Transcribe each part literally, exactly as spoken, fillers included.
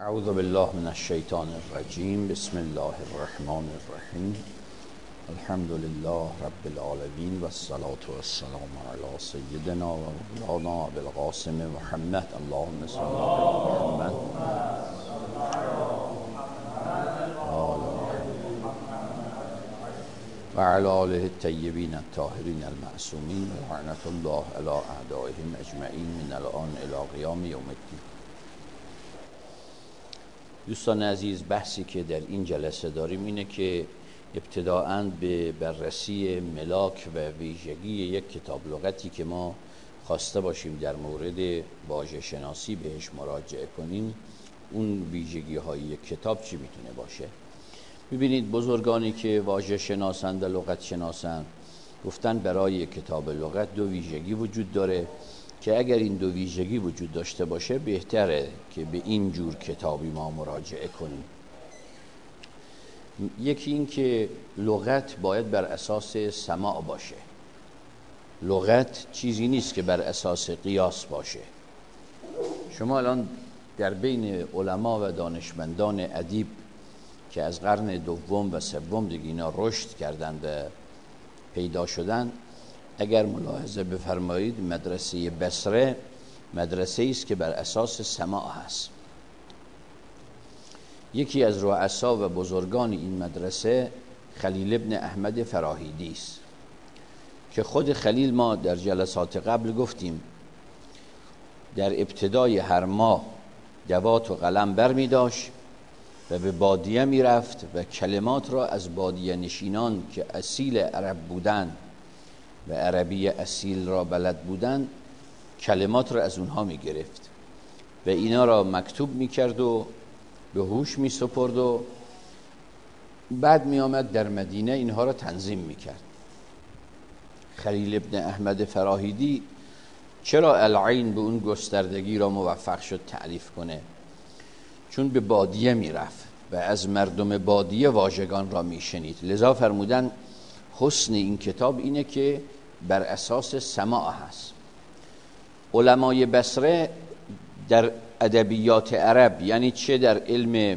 اعوذ بالله من الشیطان الرجیم. بسم الله الرحمن الرحیم. الحمد لله رب العالمین و الصلاة والسلام علی سیدنا و مولانا ابی القاسم محمد. اللهم صل علی محمد و علی آله الطیبین الطاهرین المعصومین و لعنة الله علی اعدائهم اجمعین من الان الی قیام یوم الدین. دوستان عزیز، بحثی که در این جلسه داریم اینه که ابتداءً به بررسی ملاک و ویژگی یک کتاب لغتی که ما خواسته باشیم در مورد واژه شناسی بهش مراجعه کنیم، اون ویژگی های یک کتاب چی میتونه باشه. ببینید، بزرگانی که واژه شناسند و لغت شناسند گفتن برای یک کتاب لغت دو ویژگی وجود داره که اگر این دو ویژگی وجود داشته باشه بهتره که به این جور کتابی ما مراجعه کنیم. یکی این که لغت باید بر اساس سماع باشه. لغت چیزی نیست که بر اساس قیاس باشه. شما الان در بین علما و دانشمندان ادیب که از قرن دوم و سوم دیگه اینا رشد کردن و پیدا شدن، اگر ملاحظه بفرمایید مدرسه بصره مدرسه است که بر اساس سماع هست. یکی از رؤسا و بزرگان این مدرسه خلیل ابن احمد فراهیدی است که خود خلیل ما در جلسات قبل گفتیم در ابتدای هر ماه دوات و قلم بر می داشت و به بادیه می رفت و کلمات را از بادیه نشینان که اصیل عرب بودند و عربی اصیل را بلد بودن کلمات را از اونها می گرفت و اینا را مکتوب می کرد و به هوش می سپرد و بعد می آمد در مدینه اینها را تنظیم می کرد. خلیل ابن احمد فراهیدی چرا العین به اون گستردگی را موفق شد تعریف کنه؟ چون به بادیه می رفت و از مردم بادیه واژگان را می شنید. لذا فرمودن حسن این کتاب اینه که بر اساس سماع هست. علمای بصره در ادبیات عرب، یعنی چه در علم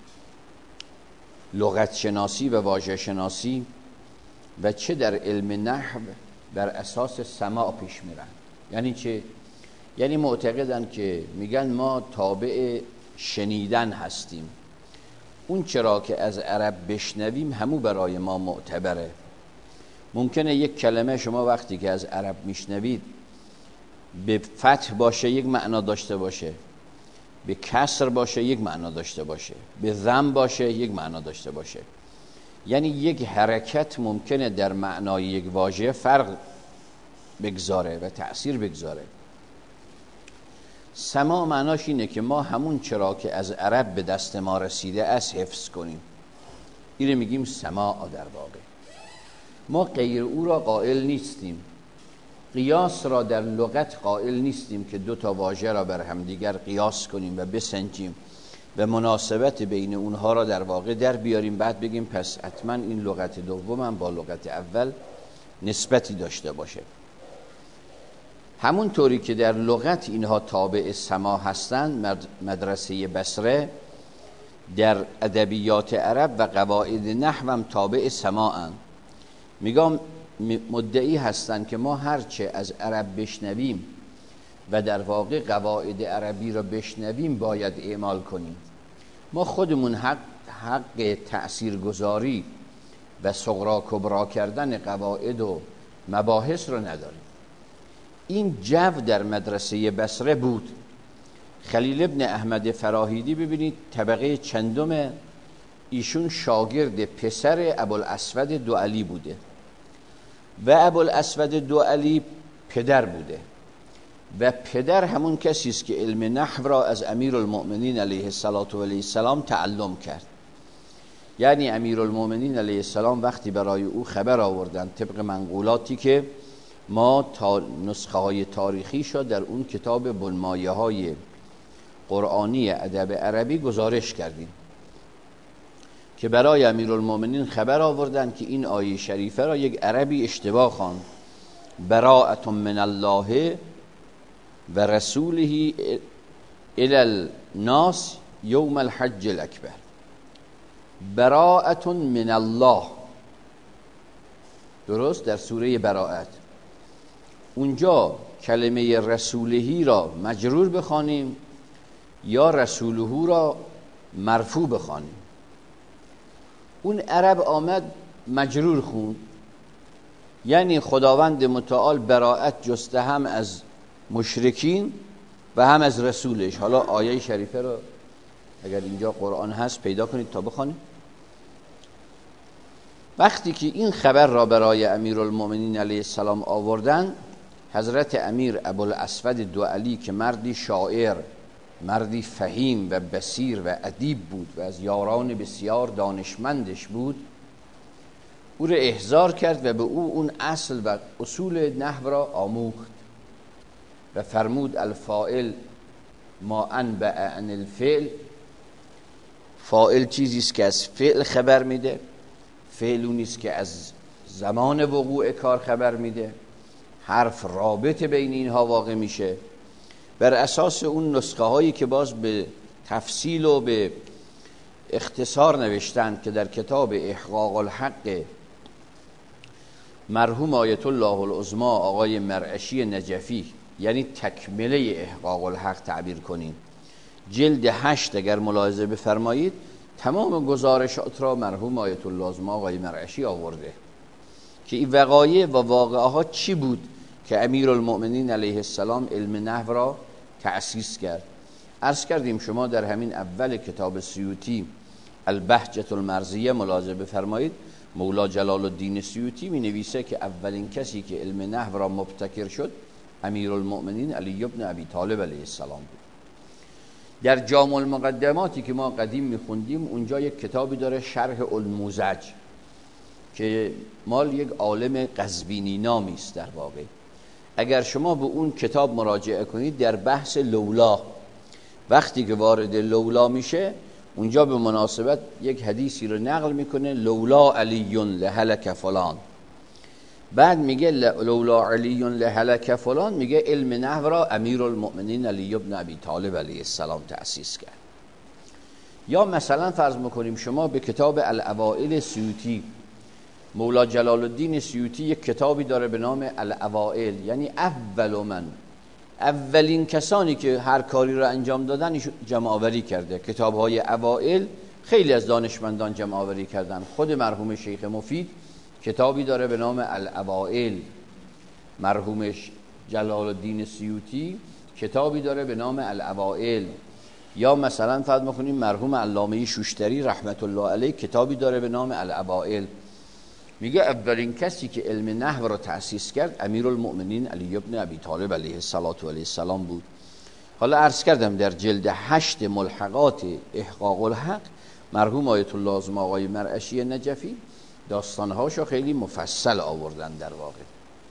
لغت شناسی و واژه شناسی و چه در علم نحو، بر اساس سماع پیش میرن. یعنی چه؟ یعنی معتقدن که میگن ما تابع شنیدن هستیم. اون چرا که از عرب بشنویم همو برای ما معتبره. ممکنه یک کلمه شما وقتی که از عرب میشنوید به فتح باشه یک معنا داشته باشه، به کسر باشه یک معنا داشته باشه، به ضم باشه یک معنا داشته باشه. یعنی یک حرکت ممکنه در معنای یک واژه فرق بگذاره و تأثیر بگذاره. سماع معناش اینه که ما همون چرا که از عرب به دست ما رسیده از حفظ کنیم. اینو میگیم سماع. در واقع ما غیر او را قائل نیستیم. قیاس را در لغت قائل نیستیم که دو تا واژه را بر همدیگر قیاس کنیم و بسنجیم و مناسبت بین اونها را در واقع در بیاریم، بعد بگیم پس حتما این لغت دوم هم با لغت اول نسبتی داشته باشه. همون طوری که در لغت اینها تابع سماع هستند، مدرسه بصره در ادبیات عرب و قواعد نحو هم تابع سماعند. میگم مدعی هستند که ما هرچه از عرب بشنویم و در واقع قواعد عربی را بشنویم باید اعمال کنیم. ما خودمون حق حق تأثیرگذاری و صغرا کبرا کردن قواعد و مباحث را نداریم. این جو در مدرسه بصره بود. خلیل ابن احمد فراهیدی ببینید طبقه چندم، ایشون شاگرد پسر ابوالاسود دوعلی بوده و ابوالاسود دوعلی پدر بوده و پدر همون کسی است که علم نحو را از امیرالمؤمنین علیه السلام تعلم کرد. یعنی امیرالمؤمنین علیه السلام وقتی برای او خبر آوردن طبق منقولاتی که ما تا نسخه های تاریخی شد در اون کتاب بنمایه های قرآنی ادب عربی گزارش کردیم که برای امیرالمؤمنین خبر آوردن که این آیه شریفه را یک عربی اشتباه خواند، براءة من الله و رسوله الی الناس یوم الحج الاکبر براءة من الله. درست در سوره براءت اونجا کلمه رسولهی را مجرور بخوانیم یا رسوله را مرفوع بخوانیم. اون عرب آمد مجرور خوند، یعنی خداوند متعال براءت جسته هم از مشرکین و هم از رسولش. حالا آیه شریفه رو اگر اینجا قرآن هست پیدا کنید تا بخوانید. وقتی که این خبر را برای امیرالمؤمنین علیه السلام آوردن، حضرت امیر ابوالاسود دؤلی که مردی شاعر، مردی فهیم و بصیر و ادیب بود و از یاران بسیار دانشمندش بود، او را احضار کرد و به او اون اصل و اصول نحو را آموخت و فرمود الفاعل ما انبأ عن الفعل. فاعل چیزی است که از فعل خبر میده، فعل اون است که از زمان وقوع کار خبر میده، حرف رابط بین اینها واقع میشه. بر اساس اون نسخه هایی که باز به تفصیل و به اختصار نوشتند که در کتاب احقاق الحق مرحوم آیت الله العظمی آقای مرعشی نجفی، یعنی تکمله احقاق الحق تعبیر کنیم، جلد هشت اگر ملاحظه بفرمایید تمام گزارشات را مرحوم آیت الله العظمی آقای مرعشی آورده که این وقایع و واقعه ها چی بود که امیرالمؤمنین علیه السلام علم نحو را تأسیس کرد. عرض کردیم شما در همین اول کتاب سیوطی البهجة المرضیه ملاحظه بفرمایید، مولا جلال الدین سیوطی می نویسه که اولین کسی که علم نحو را مبتکر شد امیرالمؤمنین علی ابن ابی طالب علیه السلام بود. در جامع المقدماتی که ما قدیم میخوندیم اونجا یک کتابی داره شرح الموزج که مال یک عالم قزوینی نامی است. در واقع اگر شما به اون کتاب مراجعه کنید در بحث لولا، وقتی که وارد لولا میشه اونجا به مناسبت یک حدیثی رو نقل میکنه، لولا علی لهلک فلان. بعد میگه لولا علی لهلک فلان، میگه علم نحو را امیرالمؤمنین علی ابن ابی طالب علیه السلام تأسیس کرد. یا مثلا فرض میکنیم شما به کتاب الاوائل سیوطی، مولا جلال الدین سیوطی یک کتابی داره به نام الاوائل، یعنی اول من، اولین کسانی که هر کاری را انجام دادن جمع آوری کرده. کتاب های اوائل خیلی از دانشمندان جمع آوری کردن. خود مرحوم شیخ مفید کتابی داره به نام الاوائل، مرحوم جلال الدین سیوطی کتابی داره به نام الاوائل. یا مثلا فرض می‌کنیم مرحوم علامه شوشتری رحمت الله علیه کتابی داره به نام الاوائل. میگه اولین کسی که علم نحو را تأسیس کرد امیرالمؤمنین علی ابن ابی طالب علیه السلام بود. حالا عرض کردم در جلد هشت ملحقات احقاق الحق مرحوم آیت الله العظمی آقای مرعشی نجفی داستانهاشو خیلی مفصل آوردن. در واقع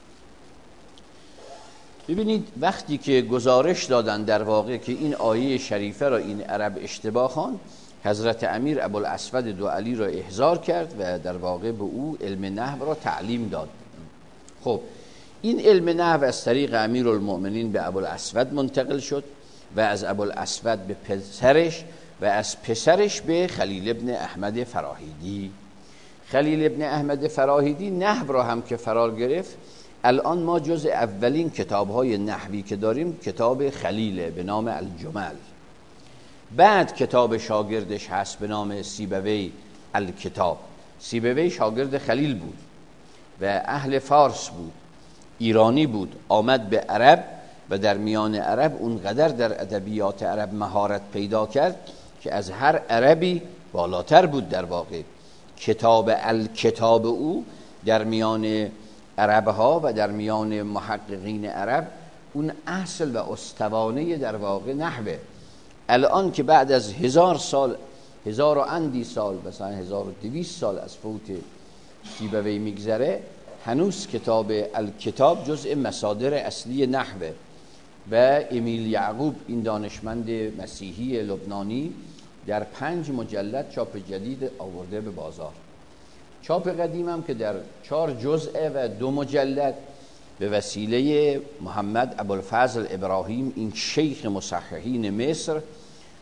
ببینید وقتی که گزارش دادن در واقع که این آیه شریفه را این عرب اشتباه خواند، حضرت امیر ابوالاسود دؤلی را احضار کرد و در واقع به او علم نحو را تعلیم داد. خب این علم نحو از طریق امیرالمؤمنین به ابوالاسود منتقل شد و از ابوالاسود به پسرش و از پسرش به خلیل ابن احمد فراهیدی. خلیل ابن احمد فراهیدی نحو را هم که فرار گرفت. الان ما جز اولین کتاب‌های نحوی که داریم کتاب خلیله به نام الجمل. بعد کتاب شاگردش هست به نام سیبوی الکتاب. سیبوی شاگرد خلیل بود و اهل فارس بود، ایرانی بود، آمد به عرب و در میان عرب اونقدر در ادبیات عرب مهارت پیدا کرد که از هر عربی بالاتر بود. در واقع کتاب الکتاب او در میان عربها و در میان محققین عرب اون اصل و استوانه در واقع نحوه. الان که بعد از هزار سال، هزار و اندی سال، مثلا هزار و دویست سال از فوت سیبوی میگذره، هنوز کتاب الکتاب جزء مصادر اصلی نحوه و امیل یعقوب این دانشمند مسیحی لبنانی در پنج مجلد چاپ جدید آورده به بازار. چاپ قدیم هم که در چهار جزء و دو مجلد به وسیله محمد ابوالفضل ابراهیم این شیخ مصححین مصر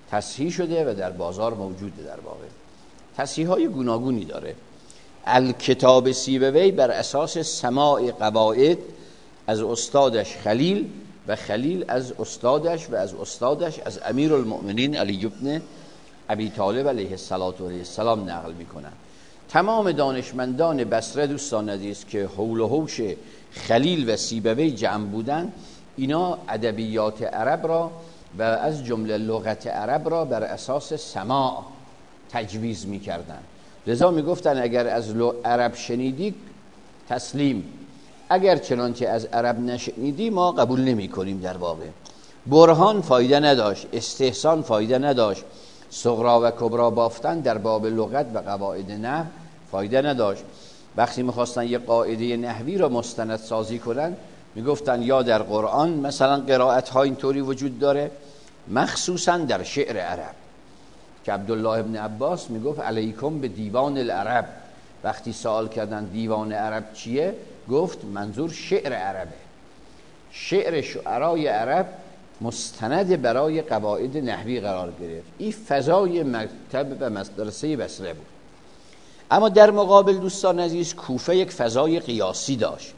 تصحیح شده و در بازار موجوده. در واقع تصحیح های گوناگونی داره. الکتاب سیبوی بر اساس سماع قواعد از استادش خلیل و خلیل از استادش و از استادش از امیرالمؤمنین علی بن ابی طالب علیه السلام نقل میکنن. تمام دانشمندان بصره دوستان عزیز که حول و حوش خلیل و سیبوی جمع بودن، اینا ادبیات عرب را و از جمله لغت عرب را بر اساس سماع تجویز میکردن. لذا میگفتن اگر از عرب شنیدی تسلیم، اگر چنانچه از عرب نشنیدی ما قبول نمی کنیم. در واقع برهان فایده نداشت، استحسان فایده نداشت، صغرا و کبرا بافتن در باب لغت و قواعد نحو فایده نداشت. وقتی میخواستن یه قاعده نحوی را مستند سازی کنن میگفتن یا در قرآن مثلا قرائت ها اینطوری وجود داره، مخصوصا در شعر عرب که عبدالله ابن عباس میگفت علیکم به دیوان العرب. وقتی سوال کردن دیوان عرب چیه، گفت منظور شعر عربه. شعر شعرای عرب مستند برای قواعد نحوی قرار گرفت. این فضای مکتب و مدرسه بصره بود. اما در مقابل دوستان عزیز کوفه یک فضای قیاسی داشت.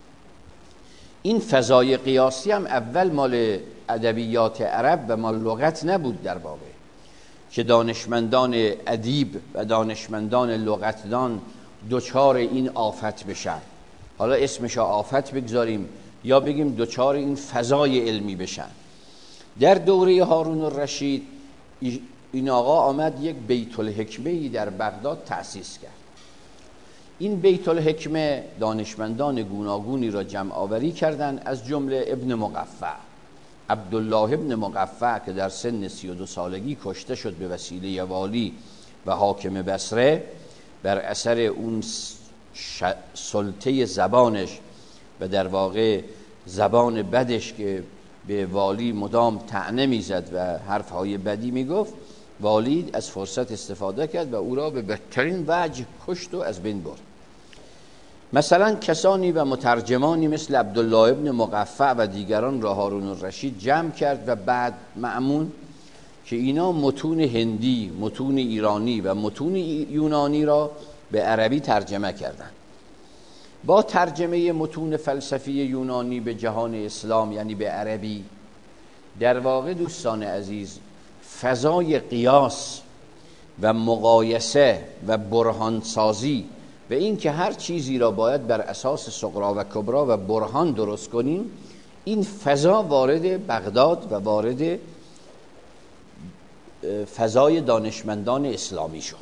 این فضای قیاسی هم اول مال ادبیات عرب و مال لغت نبود. در واقع که دانشمندان ادیب و دانشمندان لغتدان دوچار این آفت بشن، حالا اسمش آفت بگذاریم یا بگیم دوچار این فضای علمی بشن. در دوره هارون الرشید این آقا آمد یک بیت الحکمه‌ای در بغداد تأسیس کرد. این بیت الحکمه دانشمندان گوناگونی را جمع آوری کردند، از جمله ابن مقفع، عبدالله ابن مقفع که در سن سی و دو سالگی کشته شد به وسیله والی و حاکم بصره بر اثر اون سلطه زبانش و در واقع زبان بدش که به والی مدام طعنه میزد و حرفهای بدی میگفت. والی از فرصت استفاده کرد و او را به بهترین وجه کشت و از بین برد. مثلا کسانی و مترجمانی مثل عبدالله ابن مقفع و دیگران را هارون الرشید جمع کرد و بعد مأمون که اینا متون هندی، متون ایرانی و متون یونانی را به عربی ترجمه کردند. با ترجمه متون فلسفی یونانی به جهان اسلام یعنی به عربی، در واقع دوستان عزیز فضای قیاس و مقایسه و برهانسازی و این که هر چیزی را باید بر اساس صغرا و کبرا و برهان درست کنیم، این فضا وارد بغداد و وارد فضای دانشمندان اسلامی شد.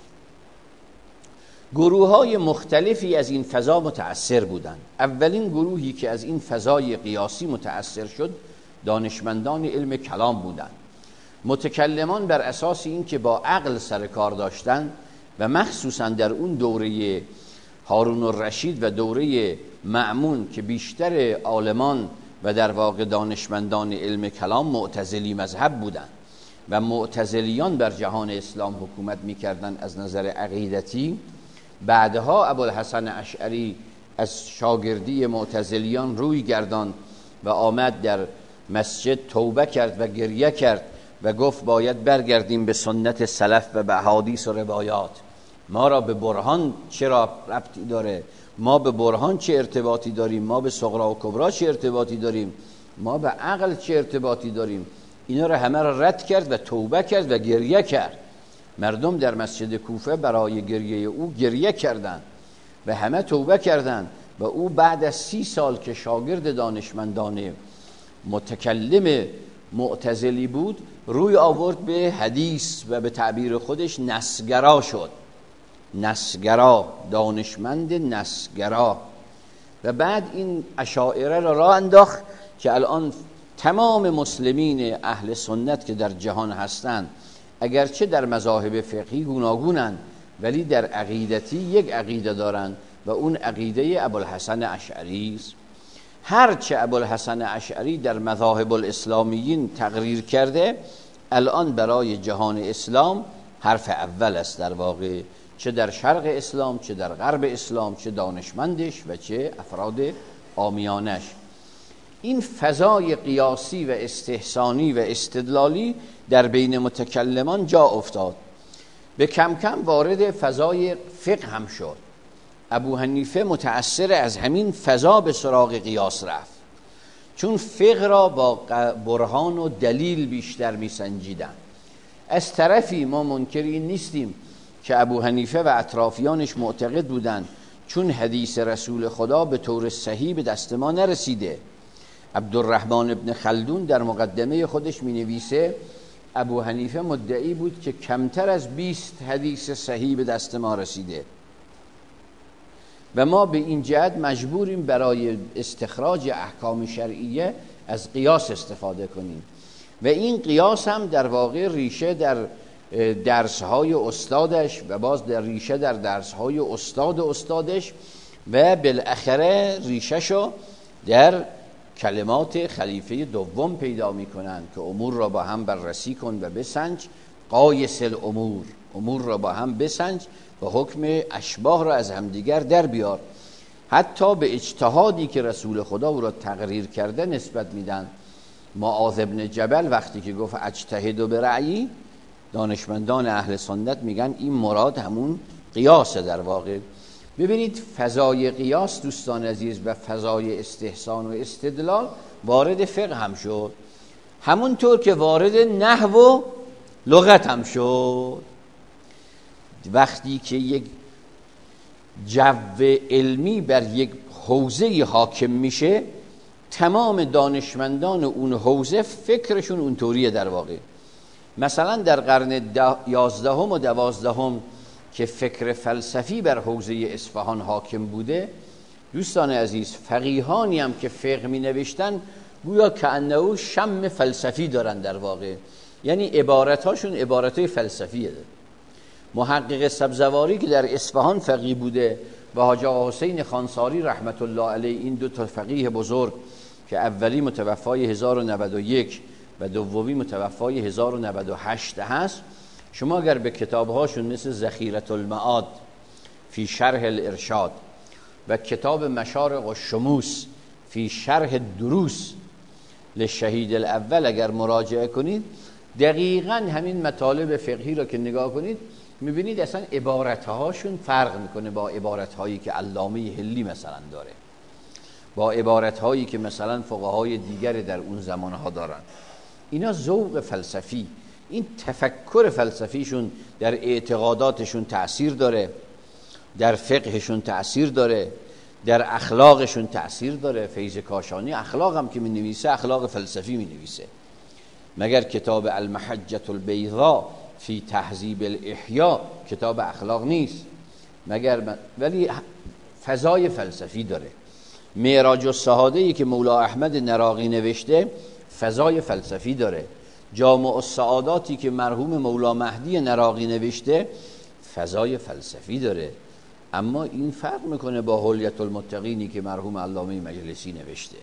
گروه های مختلفی از این فضا متأثر بودند. اولین گروهی که از این فضای قیاسی متأثر شد دانشمندان علم کلام بودند. متکلمان بر اساس این که با عقل سر کار داشتند و مخصوصا در اون دوره هارون الرشید و دوره مأمون که بیشتر عالمان و در واقع دانشمندان علم کلام معتزلی مذهب بودند و معتزلیان بر جهان اسلام حکومت می‌کردند از نظر عقیدتی. بعدها ابوالحسن اشعری از شاگردی معتزلیان روی گرداند و آمد در مسجد توبه کرد و گریه کرد و گفت باید برگردیم به سنت سلف و به احادیث و روایات. ما را به برهان چرا ربطی داره؟ ما به برهان چه ارتباطی داریم؟ ما به صغرا و کبرا چه ارتباطی داریم؟ ما به عقل چه ارتباطی داریم؟ اینا را همه را رد کرد و توبه کرد و گریه کرد. مردم در مسجد کوفه برای گریه او گریه کردند و همه توبه کردند و او بعد از سی سال که شاگرد دانشمندان متکلم معتزلی بود روی آورد به حدیث و به تعبیر خودش نسگرا شد. نسگرا، دانشمند نسگرا. و بعد این اشاعره را راه انداخت که الان تمام مسلمین اهل سنت که در جهان هستند اگرچه در مذاهب فقهی گوناگونند ولی در عقیدتی یک عقیده دارند و اون عقیده ابوالحسن اشعری است. هرچه ابوالحسن اشعری در مذاهب الاسلامیین تقریر کرده الان برای جهان اسلام حرف اول است. در واقع چه در شرق اسلام، چه در غرب اسلام، چه دانشمندش و چه افراد عامیانش. این فضای قیاسی و استحسانی و استدلالی در بین متکلمان جا افتاد. به کم کم وارد فضای فقه هم شد. ابو حنیفه متأثر از همین فضا به سراغ قیاس رفت، چون فقه را با برهان و دلیل بیشتر می سنجیدن. از طرفی ما منکری نیستیم که ابو حنیفه و اطرافیانش معتقد بودند چون حدیث رسول خدا به طور صحیح به دست ما نرسیده. عبدالرحمن ابن خلدون در مقدمه خودش می نویسه ابو حنیفه مدعی بود که کمتر از بیست حدیث صحیح به دست ما رسیده و ما به این جهت مجبوریم برای استخراج احکام شرعیه از قیاس استفاده کنیم و این قیاس هم در واقع ریشه در درسهای استادش و باز در ریشه در درسهای استاد استادش و بالاخره ریشهشو در کلمات خلیفه دوم پیدا میکنند که امور را با هم بررسی کن و بسنج، قایس الامور، امور را با هم بسنج و حکم اشباه را از همدیگر در بیار. حتی به اجتهادی که رسول خدا او را تقریر کرده نسبت میدن. معاذ بن جبل وقتی که گفت اجتهد و برأیی، دانشمندان اهل سنت میگن این مراد همون قیاسه در واقع. ببینید فضای قیاس دوستان عزیز و فضای استحسان و استدلال وارد فقه هم شد، همونطور که وارد نحو و لغت هم شد. وقتی که یک جو علمی بر یک حوزه حاکم میشه، تمام دانشمندان اون حوزه فکرشون اونطوریه در واقع. مثلا در قرن یازدهم و دوازدهم که فکر فلسفی بر حوزه اصفهان حاکم بوده، دوستان عزیز فقیهانی هم که فقه می نوشتن گویا کأنه شم فلسفی دارن در واقع، یعنی عبارتاشون عبارتای فلسفیه. محقق سبزواری که در اصفهان فقیه بوده و حاج آقا حسین خانساری رحمت الله علیه، این دو تا فقیه بزرگ که اولی متوفای هزار و نود و یک و دومی متوفای هزار و نود و هشت هست، شما اگر به کتابهاشون مثل ذخیرة المعاد فی شرح الارشاد و کتاب مشارق الشموس فی شرح دروس للشهید الاول اگر مراجعه کنید، دقیقاً همین مطالب فقهی را که نگاه کنید میبینید اصلا عبارتهاشون فرق میکنه با عبارتهایی که علامه حلی مثلا داره، با عبارتهایی که مثلا فقهای دیگر در اون زمانها دارن. اینا ذوق فلسفی، این تفکر فلسفیشون در اعتقاداتشون تأثیر داره، در فقهشون تأثیر داره، در اخلاقشون تأثیر داره. فیض کاشانی اخلاق هم که می نویسه اخلاق فلسفی می نویسه، مگر کتاب المحجة البیضاء فی تهذیب الاحیا کتاب اخلاق نیست مگر من... ولی فضای فلسفی داره. معراج السعاده‌ای که مولا احمد نراقی نوشته فضای فلسفی داره. جامع السعاداتی که مرحوم مولا مهدی نراقی نوشته فضای فلسفی داره. اما این فرق میکنه با حلیة المتقینی که مرحوم علامه مجلسی نوشته.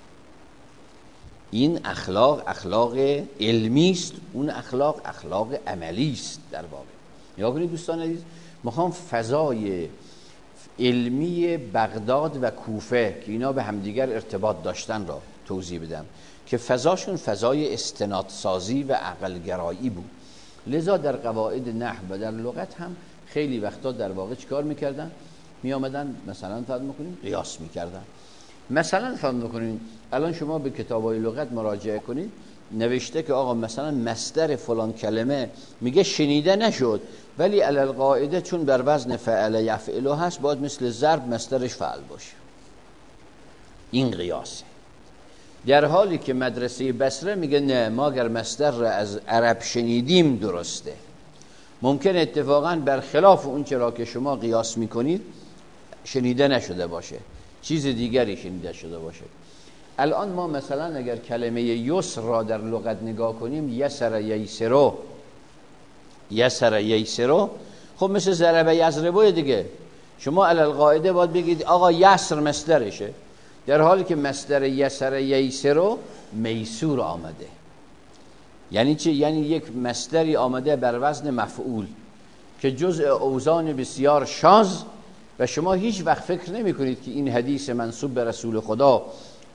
این اخلاق اخلاق علمی است، اون اخلاق اخلاق عملی است در واقع. نگاه کنید دوستان عزیز، میخوام فضای علمی بغداد و کوفه که اینا به همدیگر ارتباط داشتن را توضیح بدم که فضاشون فضای استنادسازی و عقلگرایی بود. لذا در قواعد نحو و در لغت هم خیلی وقتا در واقع چیکار میکردن؟ میامدن مثلا فرض میکنیم قیاس میکردن. مثلا فرض میکنیم الان شما به کتابای لغت مراجعه کنید، نوشته که آقا مثلا مصدر فلان کلمه میگه شنیده نشد، ولی علی القاعده چون بر وزن فعل یفعله هست باید مثل ضرب مصدرش فعل باشه. این قیاسه. در حالی که مدرسه بصره میگه نه، ما اگر مصدر را از عرب شنیدیم درسته. ممکن اتفاقا برخلاف اون چرا که شما قیاس میکنید شنیده نشده باشه، چیز دیگری شنیده شده باشه. الان ما مثلا اگر کلمه یسر را در لغت نگاه کنیم، یسر ییسرو، یسر ییسرو، خب مثل ضرب یضربو دیگه. شما علی القاعده باید بگید آقا یسر مصدرشه، در حالی که مصدر یسر ییسرو میسور آمده. یعنی چه؟ یعنی یک مصدری آمده بر وزن مفعول که جزء اوزان بسیار شاذ و شما هیچ وقت فکر نمی کنید که این حدیث منسوب به رسول خدا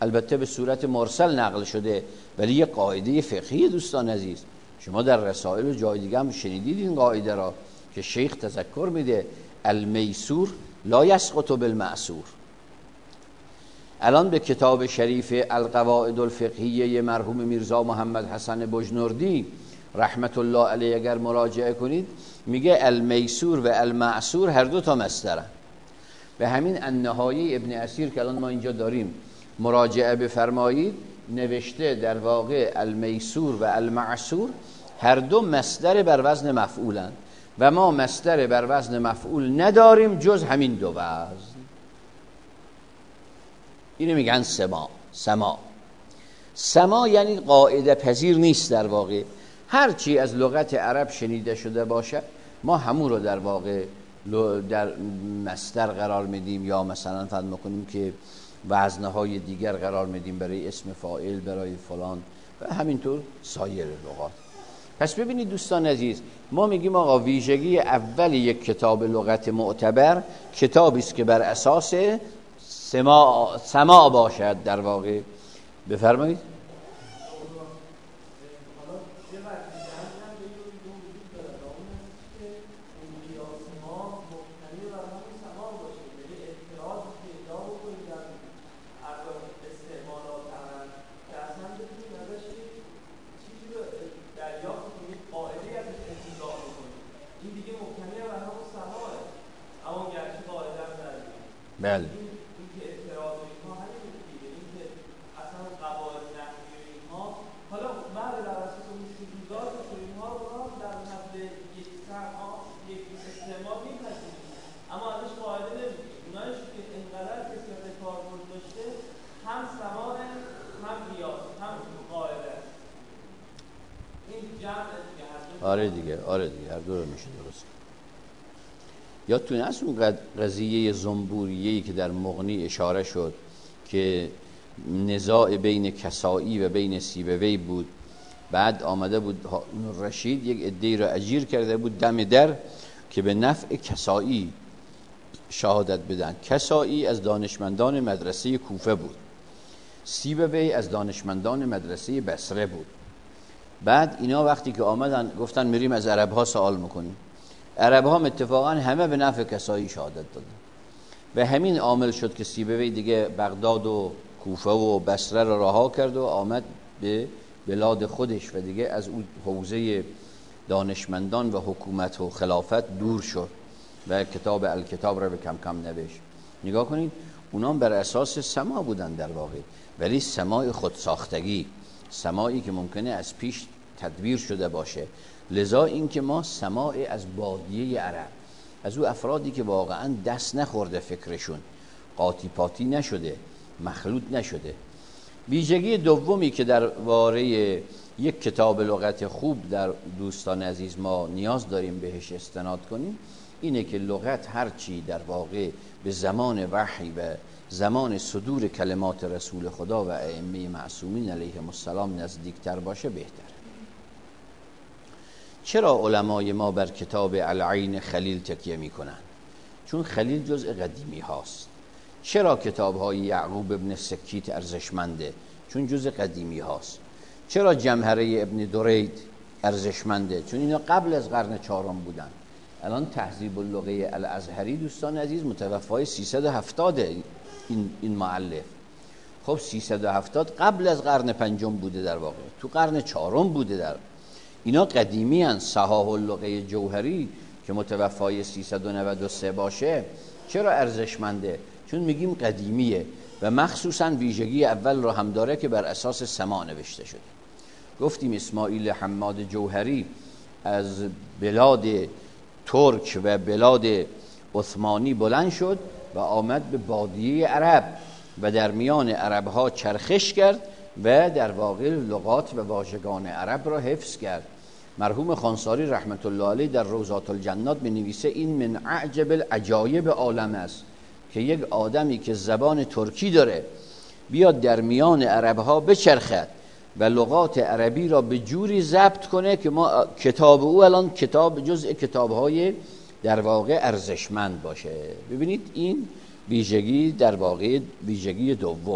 البته به صورت مرسل نقل شده، ولی یه قاعده فقهی دوستان عزیز. شما در رسائل و جای دیگه هم شنیدید این قاعده را که شیخ تذکر میده المیسور لا یسقط بالمعسور. الان به کتاب شریف القواعد الفقهیه مرحوم میرزا محمد حسن بجنوردی رحمت الله علیه اگر مراجعه کنید میگه المیسور و المعسور هر دو تا مصدرن. به همین النهایه ابن اسیر که الان ما اینجا داریم مراجعه بفرمایید، نوشته در واقع المیسور و المعسور هر دو مصدر بر وزن مفعولن و ما مصدر بر وزن مفعول نداریم جز همین دو وزن. اینو میگن سما. سما سما یعنی قاعده پذیر نیست. در واقع هر چی از لغت عرب شنیده شده باشه ما همون رو در واقع در مصدر قرار میدیم، یا مثلا فرض میکنیم که وزنهای دیگر قرار میدیم برای اسم فاعل، برای فلان و همینطور سایر لغات. پس ببینید دوستان عزیز، ما میگیم آقا ویژگی اول یک کتاب لغت معتبر کتابی است که بر اساس سماع سماع باشد. در واقع بفرمایید. بله آره دیگه آره دیگه هر دو رو میشه درست. یادتون هست اون قضیه زنبوریه‌ای که در مغنی اشاره شد که نزاع بین کسائی و بین سیبوی بود، بعد آمده بود رشید یک عده‌ای را اجیر کرده بود دم در که به نفع کسائی شهادت بدن. کسائی از دانشمندان مدرسه کوفه بود، سیبوی از دانشمندان مدرسه بصره بود. بعد اینا وقتی که آمدن گفتن میریم از عرب ها سوال میکنیم. عرب ها اتفاقا همه به نفع کسائی شهادت دادن و همین عامل شد که سیبوی دیگه بغداد و کوفه و بصره را رها کرد و آمد به بلاد خودش و دیگه از اون حوزه دانشمندان و حکومت و خلافت دور شد و کتاب الکتاب را به کم کم نوشت. نگاه کنید اونام بر اساس سماع بودن در واقع، ولی سماع خودساختگی، سماعی که ممکنه از پیش تدبیر شده باشه. لذا این که ما سماع از بادیه عرب، از او افرادی که واقعا دست نخورده فکرشون، قاطی پاتی نشده، مخلوط نشده. ویژگی دومی که در باره یک کتاب لغت خوب در دوستان عزیز ما نیاز داریم بهش استناد کنیم اینه که لغت هرچی در واقع به زمان وحی و زمان صدور کلمات رسول خدا و ائمه معصومین علیهم السلام نزدیکتر باشه بهتر. چرا علمای ما بر کتاب العین خلیل تکیه می کنن؟ چون خلیل جزء قدیمی هاست. چرا کتاب های یعقوب ابن سکیت ارزشمنده؟ چون جزء قدیمی هاست. چرا جمهره ابن درید ارزشمنده؟ چون اینا قبل از قرن چهارم بودن. الان تهذیب اللغه الازهری دوستان عزیز متوفای سیصد و هفتاد این این مؤلف. خب سیصد و هفتاد قبل از قرن پنجم بوده، در واقع تو قرن چهارم بوده. در اینا قدیمی هن. صحاح اللغه جوهری که متوفای سیصد و نود و سه باشه چرا ارزشمنده؟ چون میگیم قدیمیه و مخصوصا ویژگی اول رو هم داره که بر اساس سماع نوشته شده. گفتیم اسماعیل حماد جوهری از بلاد ترک و بلاد عثمانی بلند شد و آمد به بادیه عرب و در میان عرب ها چرخش کرد و در واقع لغات و واژگان عرب را حفظ کرد. مرحوم خانساری رحمت الله علیه در روضات الجنات بنویسه این من اعجب العجایب عالم است که یک آدمی که زبان ترکی داره بیاد در میان عرب ها بچرخد و لغات عربی را به جوری ضبط کنه که ما کتاب او الان کتاب جزء کتاب‌های در واقع ارزشمند باشه. ببینید این ویژگی در واقع ویژگی دوم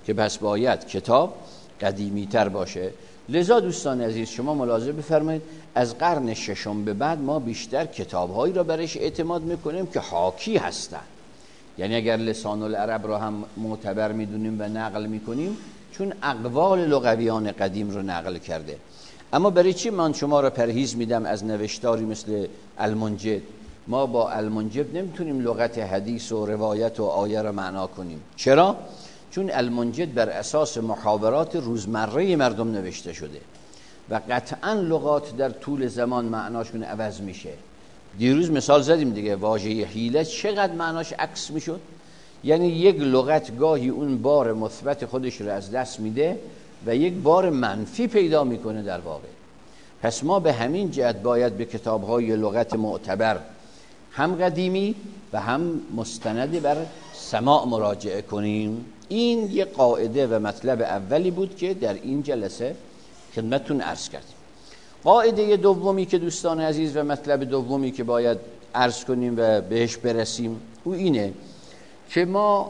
که پس باید کتاب قدیمی تر باشه. لذا دوستان عزیز شما ملاحظه بفرمایید از قرن ششم به بعد ما بیشتر کتاب‌هایی را برش اعتماد میکنیم که حاکی هستند. یعنی اگر لسان العرب را هم معتبر میدونیم و نقل میکنیم چون اقوال لغویان قدیم رو نقل کرده. اما برای چی من شما را پرهیز میدم از نوشتاری مثل المنجد؟ ما با المنجد نمیتونیم لغت حدیث و روایت و آیه را معنا کنیم. چرا؟ چون المنجد بر اساس محاورات روزمره مردم نوشته شده و قطعا لغات در طول زمان معناشون عوض میشه. دیروز مثال زدیم دیگه، واژه حیله چقدر معناش عکس میشد. یعنی یک لغت گاهی اون بار مثبت خودش رو از دست میده و یک بار منفی پیدا میکنه در واقع. پس ما به همین جهت باید به کتاب‌های لغت معتبر هم قدیمی و هم مستند بر سماع مراجعه کنیم. این یک قاعده و مطلب اولی بود که در این جلسه خدمتتون عرض کردیم. قاعده دومی که دوستان عزیز و مطلب دومی که باید عرض کنیم و بهش برسیم او اینه که ما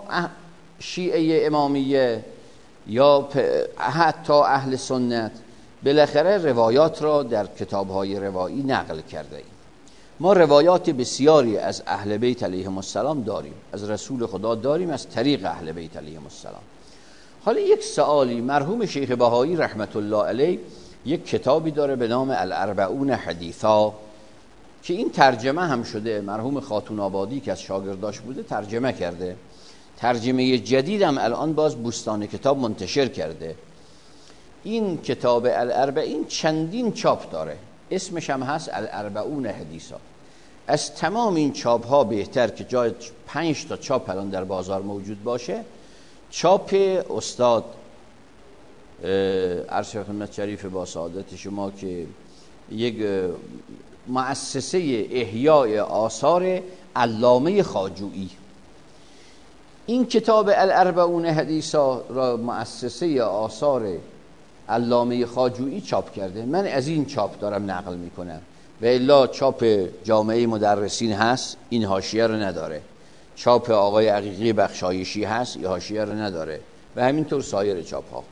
شیعه امامیه یا حتی اهل سنت بالاخره روایات را در کتاب‌های روایی نقل کرده ایم. ما روایات بسیاری از اهل بیت علیهم السلام داریم، از رسول خدا داریم، از طریق اهل بیت علیهم السلام. حالا یک سوالی، مرحوم شیخ بهایی رحمت الله علیه یک کتابی داره به نام الاربعون حدیثا که این ترجمه هم شده. مرحوم خاتون آبادی که از شاگرداش بوده ترجمه کرده. ترجمه جدیدم الان باز بوستان کتاب منتشر کرده. این کتاب الاربعین چندین چاپ داره، اسمش هم هست الاربعون حدیثا. از تمام این چاپ ها بهتر که جای پنج تا چاپ الان در بازار موجود باشه چاپ استاد عرض خدمت شریف با سعادت شما که یک مؤسسه احیاء آثار علامه خواجویی. این کتاب الاربعون حدیثا را مؤسسه آثار علامه خواجویی چاپ کرده. من از این چاپ دارم نقل میکنم و الا چاپ جامعه مدرسین هست، این حاشیه رو نداره. چاپ آقای عقیقی بخشایشی هست، این حاشیه رو نداره و همینطور سایر چاپ ها.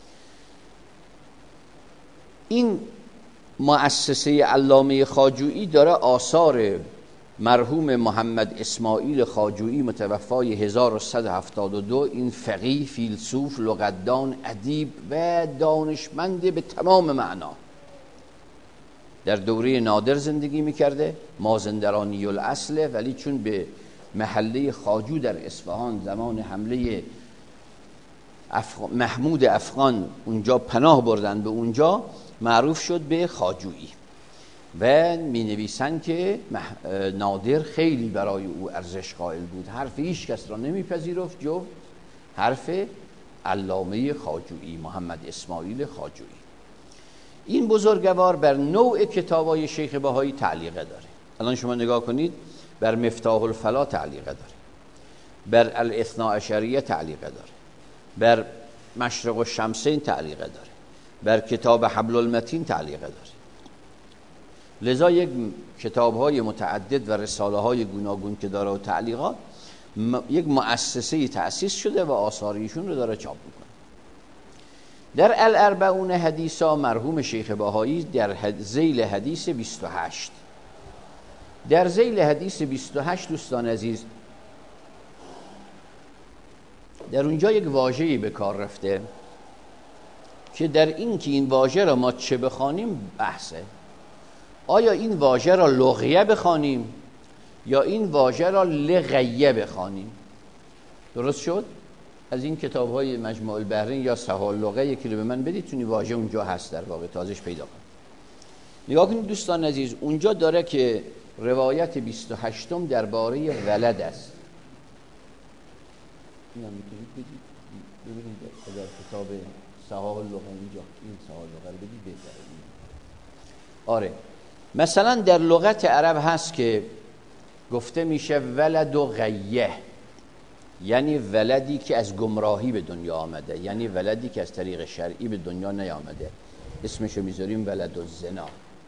این مؤسسه علامه خواجویی داره آثار مرحوم محمد اسماعیل خواجویی متوفای هزار و صد و هفتاد و دو، این فقیه، فیلسوف، لغتدان، ادیب و دانشمند به تمام معنا، در دوره نادر زندگی میکرده، مازندرانی الاصله، ولی چون به محله خواجو در اصفهان زمان حمله افغ... محمود افغان اونجا پناه بردن، به اونجا معروف شد به خواجویی و می نویسن که نادر خیلی برای او ارزش قائل بود. حرف هیچ کس را نمی پذیرفت جز حرف علامه خواجویی، محمد اسماعیل خواجویی. این بزرگوار بر نوع کتابای شیخ بهایی تعلیقه داره. الان شما نگاه کنید، بر مفتاح الفلا تعلیقه داره، بر الاثنا عشریه تعلیقه داره، بر مشرق الشمسین تعلیقه داره، بر کتاب حبل المتین تعلیقه داره. لذا یک کتاب‌های متعدد و رساله‌های گوناگون که داره و تعلیقات، یک مؤسسه تأسیس شده و آثاریشون رو داره چاپ میکنه. در الاربعون حدیثا مرحوم شیخ بهایی در ذیل حدیث بیست و هشت، در ذیل حدیث بیست و هشت دوستان عزیز، در اونجا یک واژه‌ای به کار رفته که در این که این واژه را ما چه بخوانیم بحثه. آیا این واژه را لغیه بخوانیم یا این واژه را لغیه بخوانیم؟ درست شد؟ از این کتاب‌های مجموع البحرین یا صحاح اللغه یکی رو به من بدید، چون این واژه اونجا هست در واقع، تازهش پیدا کنید. نگاه کنید دوستان عزیز، اونجا داره که روایت بیست و هشتم درباره ولد است. اینا میتونید بدید ببینید در کتاب صحاح اللغه اینجا این صحاح اللغه رو بدید بهتره. آره، مثلا در لغت عرب هست که گفته میشه ولد و غیه، یعنی ولدی که از گمراهی به دنیا آمده، یعنی ولدی که از طریق شرعی به دنیا نیامده، اسمشو میذاریم ولد و زنا.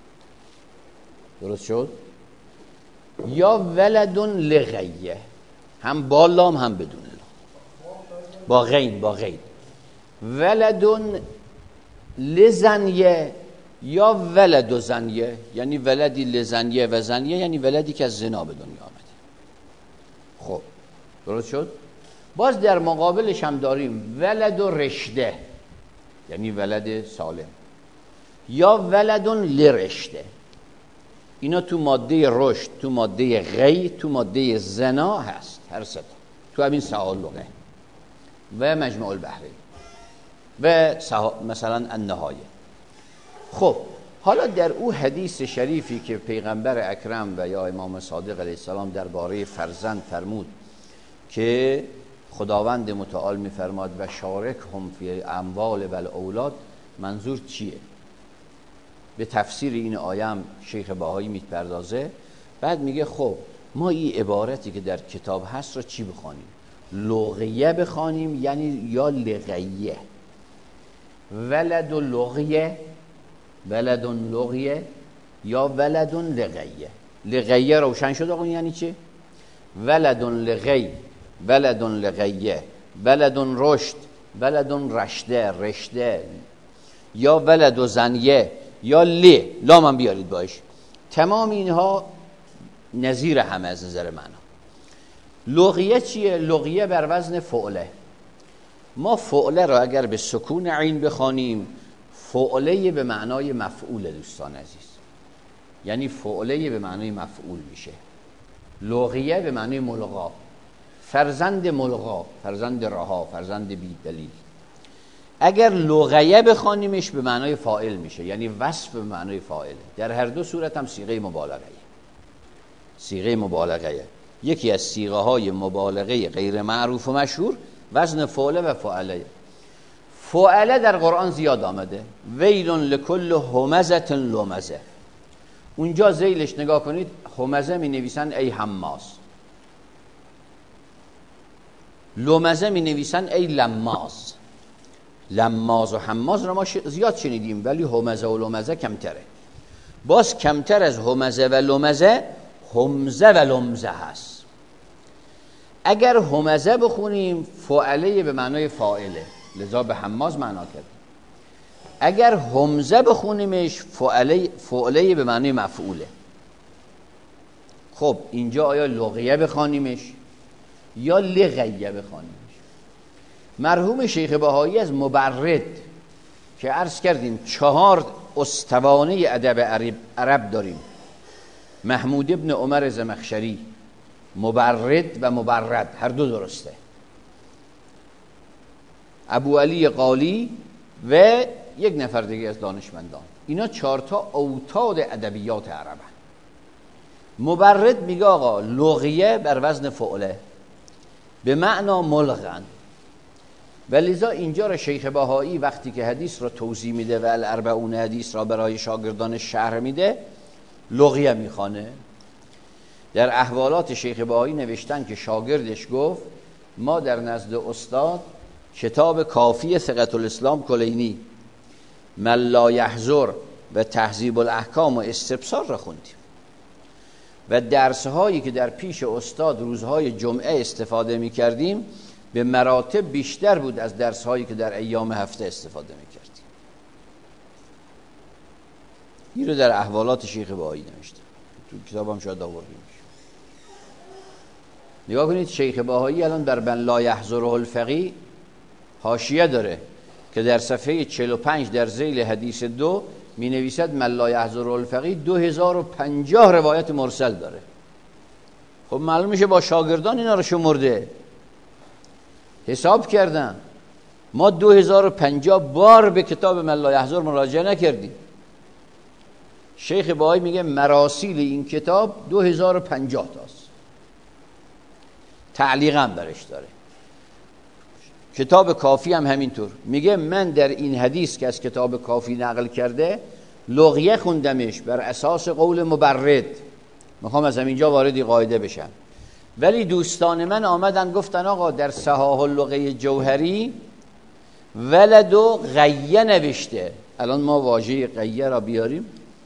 درست شد؟ یا ولدون لغیه، هم با لام هم بدون لام، با غین با غین ولدون لزنیه یا ولد و زنیه، یعنی ولدی لزنیه و زنیه یعنی ولدی که از زنا به دنیا آمده. خب درست شد؟ باز در مقابلش هم داریم ولد و رشده، یعنی ولد سالم، یا ولدون لرشده. اینا تو ماده رشد، تو ماده غی، تو ماده زنا هست، هر سه تو همین سهالقه و مجموع البحرین و مثلا النهایه. خب حالا در او حدیث شریفی که پیغمبر اکرم و یا امام صادق علیه السلام درباره فرزند فرمود که خداوند متعال میفرماد و شارک هم فی اموال و الاولاد، منظور چیه؟ به تفسیر این آیه هم شیخ بهایی میپردازه. بعد میگه خب ما این عبارتی که در کتاب هست رو چی بخوانیم؟ لغیه بخوانیم یعنی یا لغیه؟ ولد و لغیه، ولدون لغیه یا ولدون لغیه؟ لغیه روشن شد آقا یعنی چی؟ ولدون لغی، ولدون لغیه، ولدون رشد، ولدون رشده رشده، یا ولد و زنیه یا لی، لام هم بیارید باش. تمام اینها نظیر همه از نظر معنا. لغیه چیه؟ لغیه بر وزن فعله. ما فعله را اگر به سکون عین بخوانیم، فعله به معنای مفعول دوستان عزیز، یعنی فعله به معنای مفعول میشه. لغیه به معنای ملغا، فرزند ملغا، فرزند رها، فرزند بی دلیل. اگر لغیه بخوانیمش به معنای فاعل میشه، یعنی وصف به معنای فاعله. در هر دو صورت هم صیغه مبالغه، صیغه مبالغه. یکی از صیغه های مبالغه غیر معروف و مشهور وزن فعله و فاعله. فعله در قرآن زیاد آمده، ویل لکل همزه لمزه. اونجا ذیلش نگاه کنید، همزه می نویسن ای حماس، لمزه می نویسن ای لماز. لماز و حماز رو ما زیاد شنیدیم، ولی همزه و لمزه کمتره. باز کمتر از همزه و لمزه همزه و لمزه هست. اگر همزه بخونیم فعله به معنای فاعله، لذا به حماز معنا کرد. اگر همزه بخونیمش فعله فعله به معنای مفعوله. خب اینجا آیا لغیه بخوانیمش یا لغیه بخوانیمش؟ مرحوم شیخ بهایی از مبرد که عرض کردیم چهار استوانه ادب عرب, عرب داریم، محمود ابن عمر زمخشری، مبرد و مبرد، هر دو درسته، ابو علی قالی و یک نفر دیگه از دانشمندان. اینا چهارتا اوتاد ادبیات عربن. مبرد میگه آقا لغیه بر وزن فعله به معنا ملغن، و لذا اینجا را شیخ بهایی وقتی که حدیث را توضیح میده و الاربعون حدیث را برای شاگردان شرح میده، لغیه میخوانه. در احوالات شیخ بهایی نوشتن که شاگردش گفت ما در نزد استاد کتاب کافی ثقة الاسلام کلینی، من لا یحضر و تهذیب الاحکام و استبصار را خوندیم و درس هایی که در پیش استاد روزهای جمعه استفاده می کردیم به مراتب بیشتر بود از درس هایی که در ایام هفته استفاده می کردیم. این رو در احوالات شیخ بهایی نوشته، تو کتابم شاید آوردیم. نگاه کنید شیخ بهایی الان در من لا یحضره الفقیه حاشیه داره که در صفحه چهل و پنج در ذیل حدیث دو می نویسد من لا یحضره الفقیه دو هزار و پنجاه روایت مرسل داره. خب معلوم میشه با شاگردان اینا رو شمرده، حساب کردن. ما دو هزار و پنجاه بار به کتاب من لا یحضر مراجعه نکردیم. شیخ بهایی میگه مراسیل این کتاب دو هزار و پنجاه تاست، تعلیقا برش داره. کتاب کافی هم همینطور میگه من در این حدیث که از کتاب کافی نقل کرده لغیه خوندمش بر اساس قول مبرد. میخوام از همینجا واردی قاعده بشم، ولی دوستان من آمدن گفتن آقا در صحاح اللغه جوهری ولد و غیه نوشته. الان ما واژه غیه را بیاریم،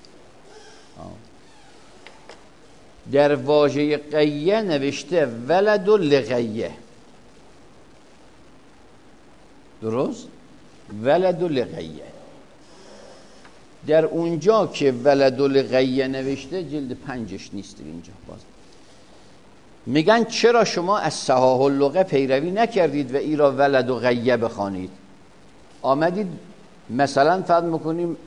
در واژه غیه نوشته ولد و لغیه، درست؟ ولد لغیه. در اونجا که ولد لغیه نوشته جلد پنجش نیست اینجا. باز میگن چرا شما از صحاح اللغه پیروی نکردید و ای را ولد و غیه بخوانید؟ آمدید مثلا فرض میکنیم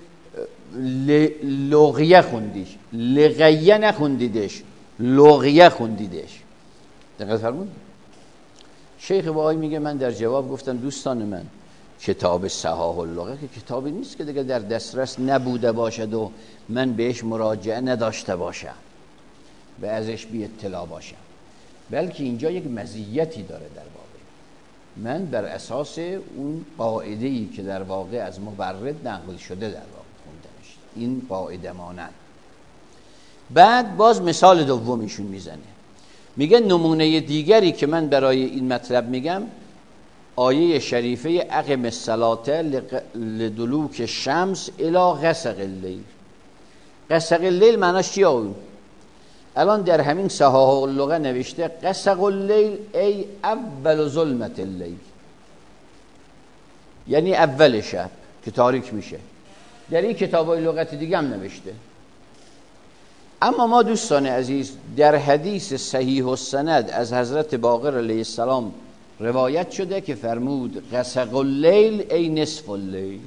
لغیه خوندیش، لغیه نخوندیدش، لغیه خوندیدش. دقیق فرمود؟ شیخ بهایی میگه من در جواب گفتم دوستان من، کتاب صحاح اللغه که کتابی نیست که دیگه در دسترس نبوده باشد و من بهش مراجعه نداشته باشم و ازش بی اطلاع باشم، بلکه اینجا یک مزیتی داره در واقع. من بر اساس اون قاعده‌ای که در واقع از مبرد نقل شده در واقع خوندمش، این قاعده مانند. بعد باز مثال دومیشون میزنه، میگه نمونه دیگری که من برای این مطلب میگم آیه شریفه اقم الصلاة لدلوک شمس الی غسق اللیل. غسق اللیل معناش چیه آقایون؟ الان در همین صحاح اللغه نوشته غسق اللیل ای اول ظلمت اللیل، یعنی اول شب که تاریک میشه. در این کتابای لغت دیگه هم نوشته. اما ما دوستان عزیز در حدیث صحیح السند از حضرت باقر علیه السلام روایت شده که فرمود غسق اللیل ای نصف اللیل.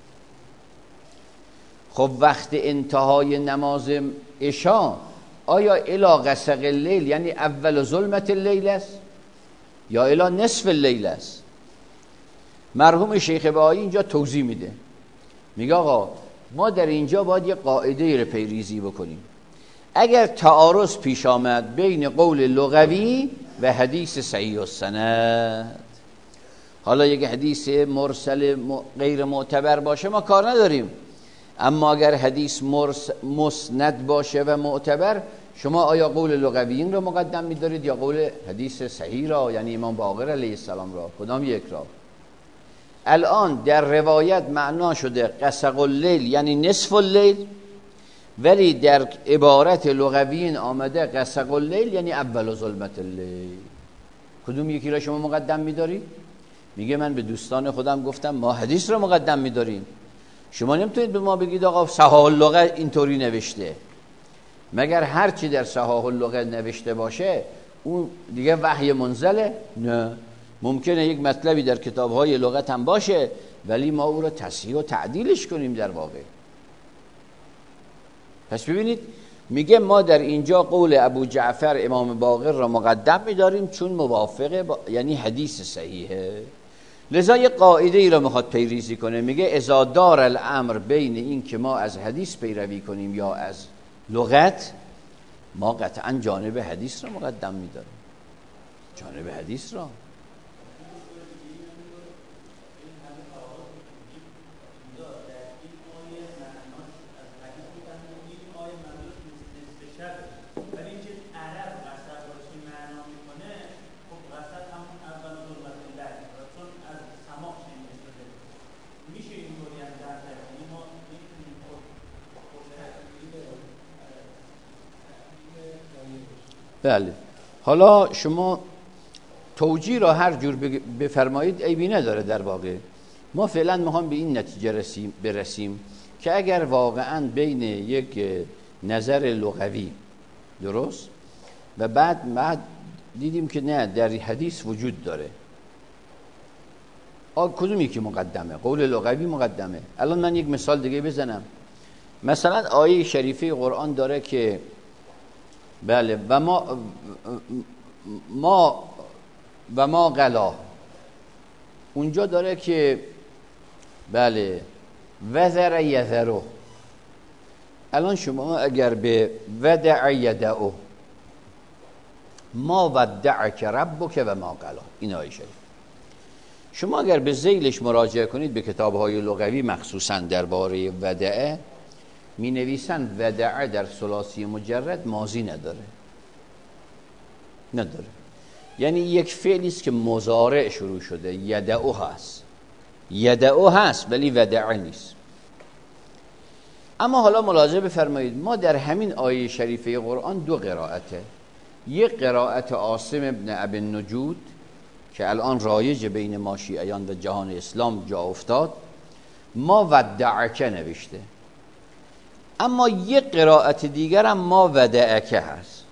خب وقت انتهای نماز عشا آیا الی غسق اللیل یعنی اول ظلمت اللیل است یا الی نصف اللیل است؟ مرحوم شیخ بهایی اینجا توضیح میده، میگه آقا ما در اینجا باید یه قاعده رو پیریزی بکنیم. اگر تعارض پیش آمد بین قول لغوی و حدیث صحیح السند، حالا یک حدیث مرسل غیر معتبر باشه ما کار نداریم، اما اگر حدیث مسند باشه و معتبر، شما آیا قول لغویین رو مقدم می‌دارید یا قول حدیث صحیح را، یعنی امام باقر علیه السلام را؟ کدام یک را؟ الان در روایت معنا شده غسق اللیل یعنی نصف اللیل، ولی در عبارت لغویین آمده غسق اللیل یعنی اول ظلمت اللیل. کدوم یکی را شما مقدم می‌دارید؟ میگه من به دوستان خودم گفتم ما حدیث را مقدم می‌داریم. شما نمیتونید به ما بگید آقا صحاح اللغه اینطوری نوشته، مگر هر چی در صحاح اللغه نوشته باشه اون دیگه وحی منزله؟ نه، ممکنه یک مطلبی در کتاب‌های لغت هم باشه ولی ما او را تصحیح و تعدیلش کنیم در واقع. پس ببینید میگه ما در اینجا قول ابو جعفر امام باقر را مقدم می‌داریم چون موافقه با... یعنی حدیث صحیحه. لذا یه قاعده ای را میخواد پیریزی کنه، میگه اذا دار الامر بین این که ما از حدیث پیروی کنیم یا از لغت، ما قطعا جانب حدیث را مقدم میداریم، جانب حدیث را. بله، حالا شما توجیه را هر جور بفرمایید عیبی نداره. در واقع ما فعلا میخوام به این نتیجه رسیم برسیم که اگر واقعا بین یک نظر لغوی درست و بعد بعد دیدیم که نه در حدیث وجود داره، آ کدوم یکی مقدمه؟ قول لغوی مقدمه. الان من یک مثال دیگه بزنم. مثلا آیه شریفه قرآن داره که بله و ما ما و ما غلا، اونجا داره که بله وذر یذرو. الان شما اگر به ودع یدعو ما ودعک ربک و ما غلا، این آیه شریف، شما اگر به ذیلش مراجعه کنید به کتاب‌های لغوی مخصوصا درباره ودعه، می نویسند ودعه در ثلاثی مجرد ماضی نداره نداره یعنی یک فعلی است که مضارع شروع شده، یدعو هست یدعو هست ولی ودعه نیست. اما حالا ملاحظه بفرمایید ما در همین آیه شریفه قرآن دو قرائته، یک قرائت عاصم ابن ابی النجود که الان رایج بین ما شیعیان و جهان اسلام جا افتاد، ما ودعک نوشته، اما یک قرائت دیگر هم ما ودعک هست.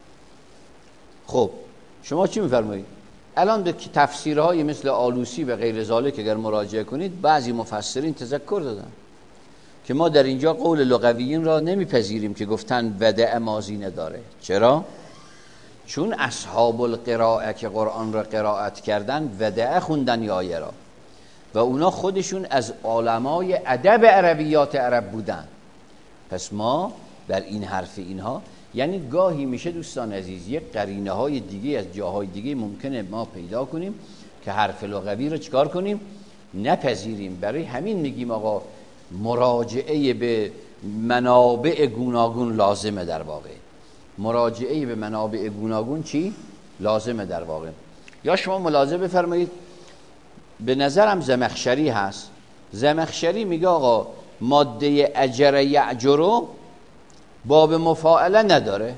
خب شما چی میفرمایید؟ الان به تفسیرهای مثل آلوسی و غیر ذالک اگر مراجعه کنید، بعضی مفسرین تذکر دادن که ما در اینجا قول لغویین را نمیپذیریم که گفتن ودع ماضی نداره. چرا؟ چون اصحاب القراءه که قرآن را قرائت کردن ودع خوندن یا آیه را، و اونا خودشون از علمای ادب عربیات عرب بودن. پس ما بر این حرف اینها، یعنی گاهی میشه دوستان عزیز یک قرینه های دیگه از جاهای دیگه ممکنه ما پیدا کنیم که حرف لغوی رو چکار کنیم؟ نپذیریم. برای همین میگیم آقا مراجعه به منابع گوناگون لازمه. در واقع مراجعه به منابع گوناگون چی؟ لازمه در واقع. یا شما ملاحظه بفرمایید، به نظرم زمخشری هست، زمخشری میگه آقا ماده اجر یعجرو باب مفاعله نداره.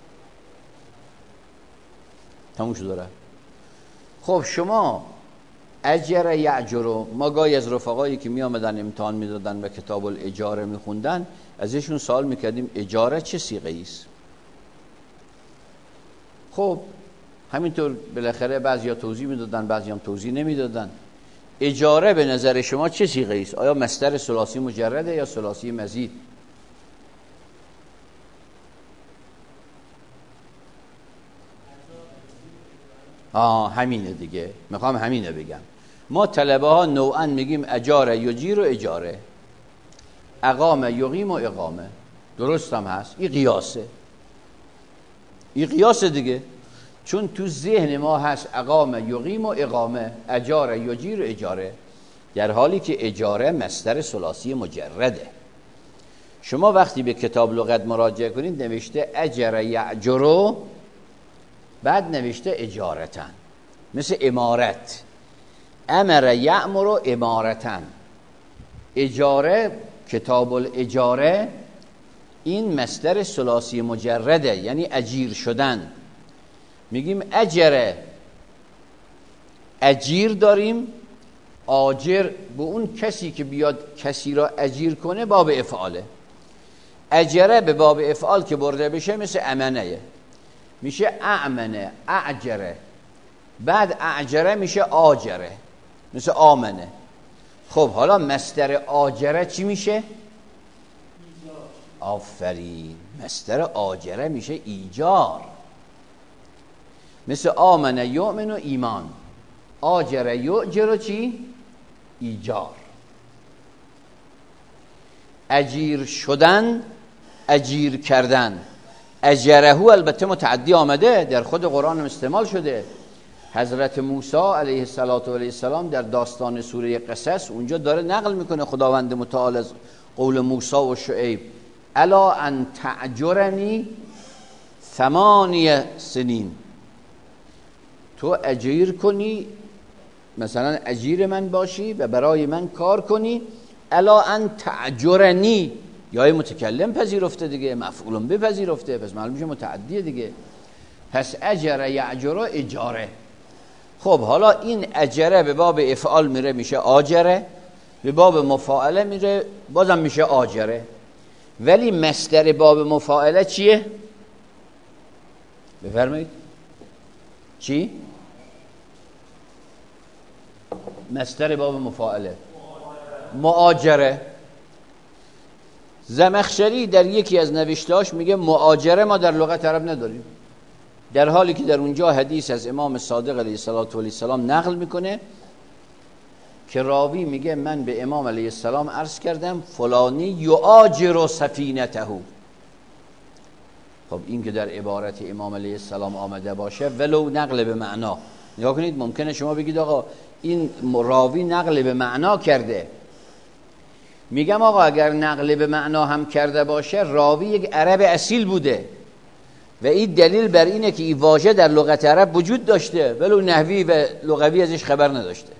تموم شد داره. خب شما اجر یعجرو، ما گاهی از رفقایی که می آمدن امتحان میدادن و کتاب الاجاره میخوندن ازشون سوال میکردیم اجاره چه صیغه است؟ خب همینطور بالاخره بعضیا توضیح میدادن، بعضی هم توضیح نمیدادن. اجاره به نظر شما چه صیغه است؟ آیا مصدر ثلاثی مجرده یا ثلاثی مزید؟ آه همینه دیگه، میخوام همینه بگم. ما طلبه ها نوعا میگیم اجاره یجیر و اجاره، اقامه یقیم و اقامه. درست هم هست، این قیاسه، این قیاسه دیگه، چون تو ذهن ما هست اقامه یقیم و اقامه، اجاره یجیر و اجاره، در حالی که اجاره مصدر ثلاثی مجرده. شما وقتی به کتاب لغت مراجعه کنید نوشته اجر یعجرو، بعد نوشته اجارتن، مثل امارت، امر یعمر امارتن. اجاره، کتاب الاجاره، این مصدر ثلاثی مجرده، یعنی اجیر شدن. میگیم اجره، اجیر داریم، آجر به اون کسی که بیاد کسی را اجیر کنه باب افعاله. اجره به باب افعال که برده بشه مثل امنه، میشه اعمنه، اعجره. بعد اعجره میشه آجره، مثل آمنه. خب حالا مصدر آجره چی میشه؟ آفرین، مصدر آجره میشه ایجار، مثل آمنه یؤمن و ایمان. آجره یؤجر چی؟ ایجار. اجیر شدن، اجیر کردن. اجرهو البته متعدی آمده، در خود قرآن استعمال شده. حضرت موسی علیه السلام در داستان سوره قصص اونجا داره نقل میکنه خداوند متعال از قول موسی و شعیب، الا ان تعجرنی ثمانی سنین، تو اجیر کنی، مثلا اجیر من باشی و برای من کار کنی. الا ان تعجرنی، یا متکلم پذیرفته دیگه، مفعولم بپذیرفته، پس معلوم میشه متعدیه دیگه. پس اجر یعجر اجاره. خب حالا این اجره به باب افعال میره میشه آجره، به باب مفاعله میره بازم میشه آجره. ولی مصدر باب مفاعله چیه؟ بفرمایید چی؟ مصدر باب مفاعله مؤاجره. زمخشری در یکی از نوشتهاش میگه مؤاجره ما در لغت عرب نداریم، در حالی که در اونجا حدیث از امام صادق علیه السلام نقل میکنه که راوی میگه من به امام علیه السلام عرض کردم فلانی یؤاجر سفینته. خب این که در عبارت امام علیه السلام آمده باشه ولو نقل به معنا، نگاه کنید ممکنه شما بگید آقا این راوی نقل به معنا کرده. میگم آقا اگر نقل به معنا هم کرده باشه راوی یک عرب اصیل بوده و این دلیل بر اینه که این واژه در لغت عرب وجود داشته ولو نحوی و لغوی ازش خبر نداشته.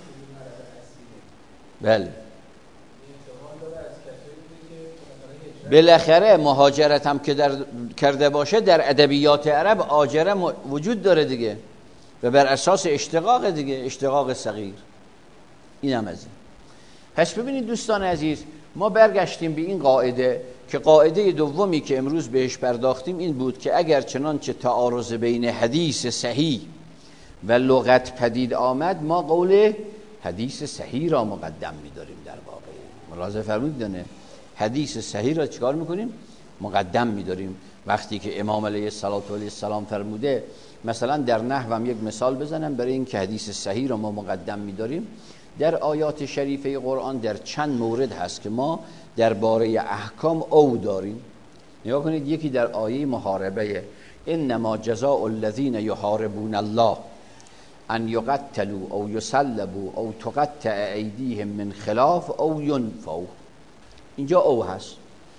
بله بالاخره مهاجرت هم که در کرده باشه در ادبیات عرب آجره وجود داره دیگه و بر اساس اشتقاق دیگه، اشتقاق صغیر. این هم از این. پس ببینید دوستان عزیز، ما برگشتیم به این قاعده که قاعده دومی که امروز بهش پرداختیم این بود که اگر چنانچه تعارض بین حدیث صحیح و لغت پدید آمد، ما قول حدیث صحیح را مقدم می‌داریم. در واقع ملاحظه فرمودید نه؟ حدیث صحیح را چیکار می‌کنیم؟ مقدم می‌داریم. وقتی که امام علیه السلام فرموده، مثلا در نحو هم یک مثال بزنم برای این که حدیث صحیح را ما مقدم می‌داریم. در آیات شریفه قرآن در چند مورد هست که ما درباره احکام او داریم. نگاه کنید، یکی در آیه محاربه، انما جزاء الذین یحاربون الله ان یقتلوا او یصلبوا او تقطع ایدیهم من خلاف او ینفوا. اینجا او هست،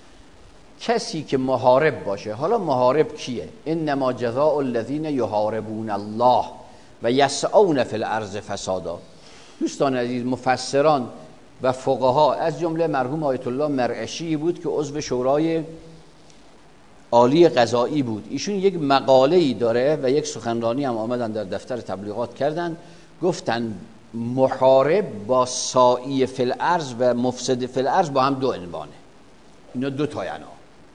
کسی که محارب باشه. حالا محارب کیه؟ انما جزاء الذین یحاربون الله و یسعون فی الارض فسادا. دوستان عزیز، مفسران و فقها از جمله مرحوم آیت الله مرعشی بود که عضو شورای عالی قضایی بود. ایشون یک مقاله‌ای داره و یک سخنرانی هم آمدن در دفتر تبلیغات کردن، گفتن محارب با سائی فی الارض و مفسد فی الارض با هم دو عنوانه، اینا دو تا یعنی.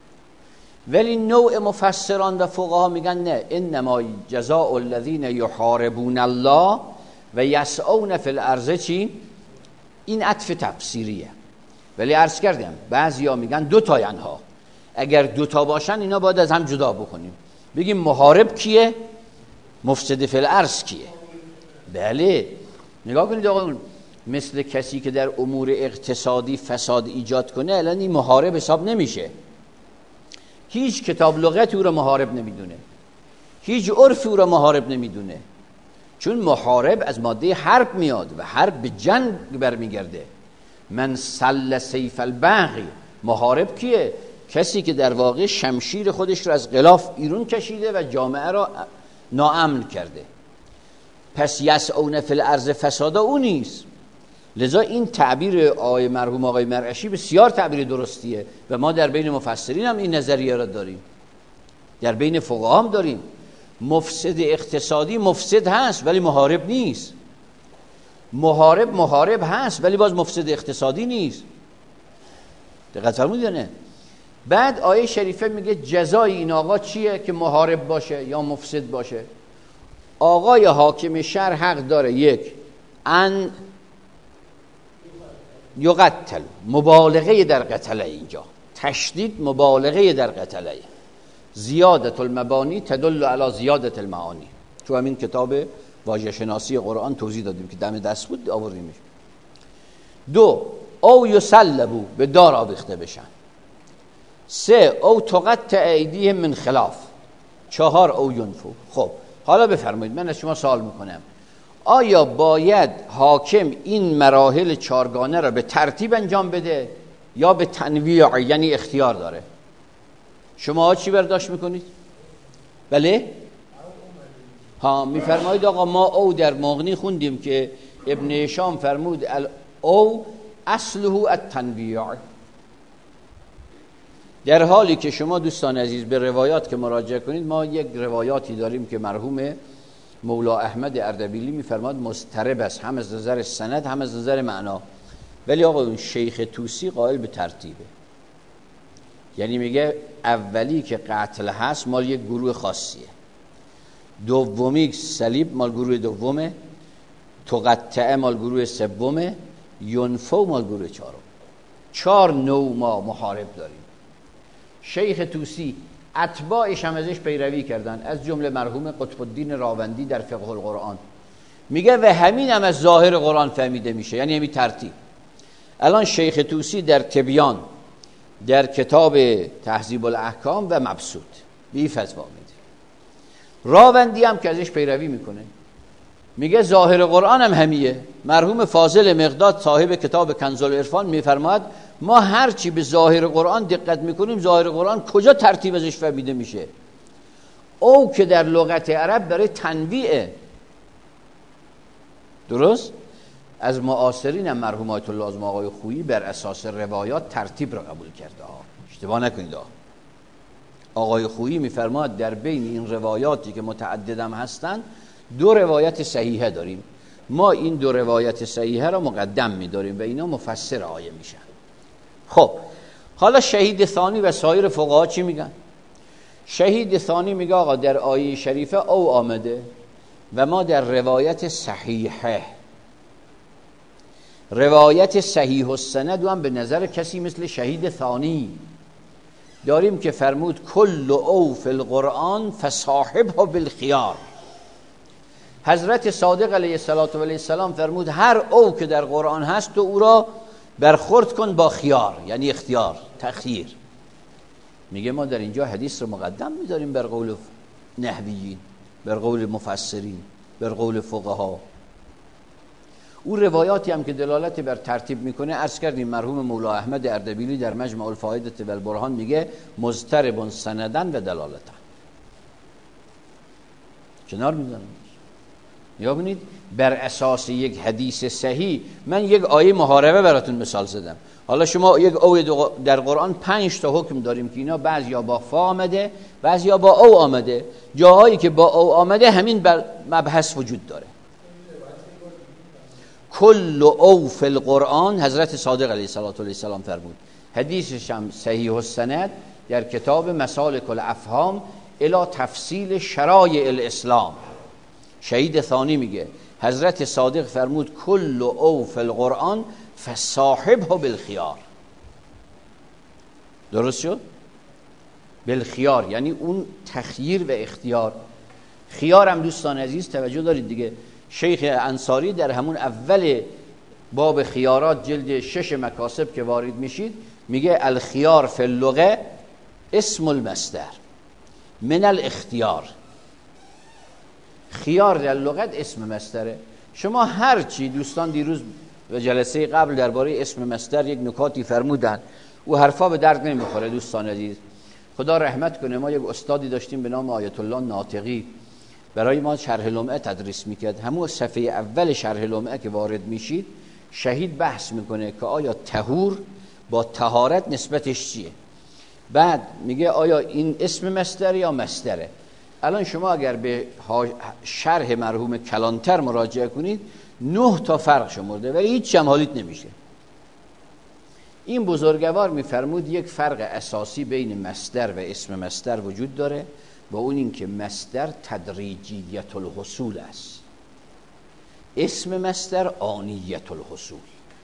ولی نوع مفسران و فقها میگن نه، انما جزاء الذین یحاربون الله و یسعون فی الارض چی؟ این عطف تفسیریه. ولی عرض کردم بعضیا میگن دو تا ینها، اگر دو تا باشن اینا باید از هم جدا بکنیم، بگیم محارب کیه، مفسد فی الارض کیه. بله، نگاه کنید آقا، مثل کسی که در امور اقتصادی فساد ایجاد کنه الان این محارب حساب نمیشه. هیچ کتاب لغت او را محارب نمیدونه، هیچ عرف او را محارب نمیدونه، چون محارب از ماده حرب میاد و حرب به جنگ برمیگرده. من سل سیف البغی، محارب کیه؟ کسی که در واقع شمشیر خودش رو از غلاف ایرون کشیده و جامعه را ناامن کرده. پس یسعون فی الارض فسادا او نیست. لذا این تعبیر آقای مرحوم آقای مرعشی بسیار تعبیر درستیه و ما در بین مفسرین هم این نظریه را داریم، در بین فقها هم داریم. مفسد اقتصادی مفسد هست ولی محارب نیست، محارب محارب هست ولی باز مفسد اقتصادی نیست. دقت فرمودید نه؟ بعد آیه شریفه میگه جزای این آقا چیه که محارب باشه یا مفسد باشه؟ آقای حاکم شهر حق داره یک ان یقتل، مبالغه در قتله، اینجا تشدید مبالغه در قتله، زیادت المبانی تدل علی زیادت المعانی. تو همین کتاب واژه شناسی قرآن توضیح دادیم که دم دست بود آوردیمش. دو، او یسلبو، به دار آویخته بشن. سه، او تقطع ایدیهم من خلاف. چهار، او ینفو. خب حالا بفرمایید، من از شما سوال میکنم، آیا باید حاکم این مراحل چارگانه را به ترتیب انجام بده یا به تنویع، یعنی اختیار داره؟ شما چی برداشت میکنید؟ بله؟ ها میفرمایید آقا ما او در مغنی خوندیم که ابن هشام فرمود او اصله التنویع، در حالی که شما دوستان عزیز به روایات که مراجعه کنید، ما یک روایاتی داریم که مرحوم مولا احمد اردبیلی میفرماد مضطرب است، هم از نظر سند هم از نظر معنا. ولی آقا اون شیخ طوسی قائل به ترتیبه، یعنی میگه اولی که قتل هست مال یک گروه خاصیه، دومی صلیب مال گروه دومه، تقطعه مال گروه سومه، ینفو مال گروه چهارم. چهار نوع ما محارب داریم. شیخ طوسی اتباعش هم ازش پیروی کردن، از جمله مرحوم قطب الدین راوندی در فقه القرآن میگه و همین هم از ظاهر قرآن فهمیده میشه، یعنی همین ترتیب. الان شیخ طوسی در تبیان در کتاب تهذیب الاحکام و مبسوط بی فتوا میده، راوندی هم که ازش پیروی میکنه میگه ظاهر قرآن هم همیه. مرحوم فاضل مقداد صاحب کتاب کنز العرفان میفرماد ما هرچی به ظاهر قرآن دقت میکنیم، ظاهر قرآن کجا ترتیب ازش فهمیده میشه؟ او که در لغت عرب برای تنویعه. درست؟ از معاصرین هم مرحوم آیت الله اعظم آقای خویی بر اساس روایات ترتیب را قبول کرده ها. اشتباه نکنید. آقای خویی میفرماد در بین این روایاتی که متعددم هستند دو روایت صحیحه داریم، ما این دو روایت صحیحه را مقدم می‌داریم و اینا مفسر آیه میشن. خب حالا شهید ثانی و سایر فقها چی میگن؟ شهید ثانی میگه آقا در آیه شریفه او آمده و ما در روایت صحیحه، روایت صحیح السند هم به نظر کسی مثل شهید ثانی داریم که فرمود کل او فی القرآن فصاحبه بالخیار. حضرت صادق علیه السلام فرمود هر او که در قرآن هست تو او را برخورد کن با خیار، یعنی اختیار، تخییر. میگه ما در اینجا حدیث رو مقدم میذاریم بر قول نحویین، بر قول مفسرین، بر قول فقها. او روایاتی هم که دلالت بر ترتیب میکنه عرض کردیم مرحوم مولا احمد اردبیلی در مجمع الفوائد و البرهان میگه مضطرب سندن و دلالتن. کنار میذارم. یا ببینید بر اساس یک حدیث صحیح من یک آیه محاربه براتون مثال زدم. حالا شما یک او در قرآن پنج تا حکم داریم که اینا بعضیا با فا آمده، بعضیا با او آمده. جاهایی که با او آمده همین مبحث وجود داره. کل او فی القرآن حضرت صادق علیه السلام فرمود. حدیثش هم صحیح السند در کتاب مسالک الافهام الی تفصیل شرایع الاسلام. شهید ثانی میگه حضرت صادق فرمود کل او فی القرآن فصاحبه بالخیار. درست شد؟ بالخیار یعنی اون تخییر و اختیار. خیار هم دوستان عزیز توجه دارید دیگه، شیخ انصاری در همون اول باب خیارات جلد شش مکاسب که وارد میشید میگه الخیار فی اللغه اسم المصدر من الاختیار. خیار در لغت اسم مصدره. شما هر چی دوستان دیروز و جلسه قبل درباره اسم مصدر یک نکاتی فرمودن و حرفا به درد نمیخوره دوستان عزیز. خدا رحمت کنه، ما یک استادی داشتیم به نام آیت الله ناطقی برای ما شرح لمعه تدریس میکرد. همون صفحه اول شرح لمعه که وارد میشید شهید بحث میکنه که آیا طهور با طهارت نسبتش چیه. بعد میگه آیا این اسم مصدر یا مصدره. الان شما اگر به شرح مرحوم کلانتر مراجعه کنید نه تا فرق شمرده ولی هیچ هم حالیت نمیشه. این بزرگوار میفرمود یک فرق اساسی بین مصدر و اسم مصدر وجود داره و اون این که مصدر تدریجیت الحصول است، اسم مصدر آنیت الحصول.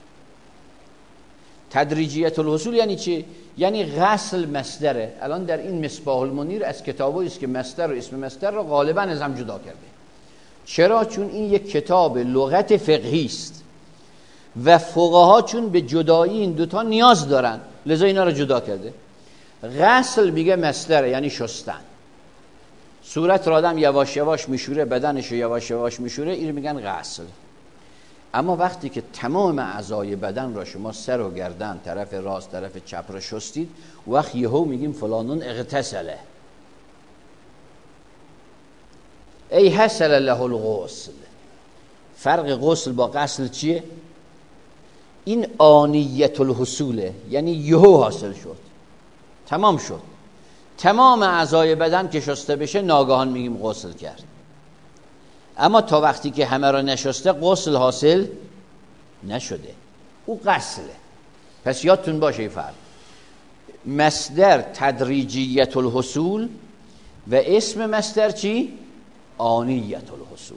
تدریجیت الحصول یعنی چی؟ یعنی غسل مصدره. الان در این مصباح المنیر از کتابایی است که مصدر و اسم مصدر را غالبا از هم جدا کرده. چرا؟ چون این یک کتاب لغت فقهی است و فقها چون به جدایی این دوتا نیاز دارن لذا اینا را جدا کرده. غسل میگه مصدره یعنی شستن. صورت را آدم یواش یواش میشوره، بدنش رو یواش یواش میشوره، این میگن غسل. اما وقتی که تمام اعضای بدن را شما سر و گردن، طرف راست طرف چپ را شستید، وقت یهو میگیم فلانون اغتسله، ای حصل له الغسل. فرق غسل با غسل چیه؟ این آنیت الحصوله، یعنی یهو حاصل شد، تمام شد. تمام اعضای بدن که شسته بشه ناگهان میگیم غسل کرد. اما تا وقتی که همه را نشسته غسل حاصل نشده، او غسله. پس یادتون باشه این فرق. مصدر تدریجیت الحصول و اسم مصدر چی؟ آنیت الحصول.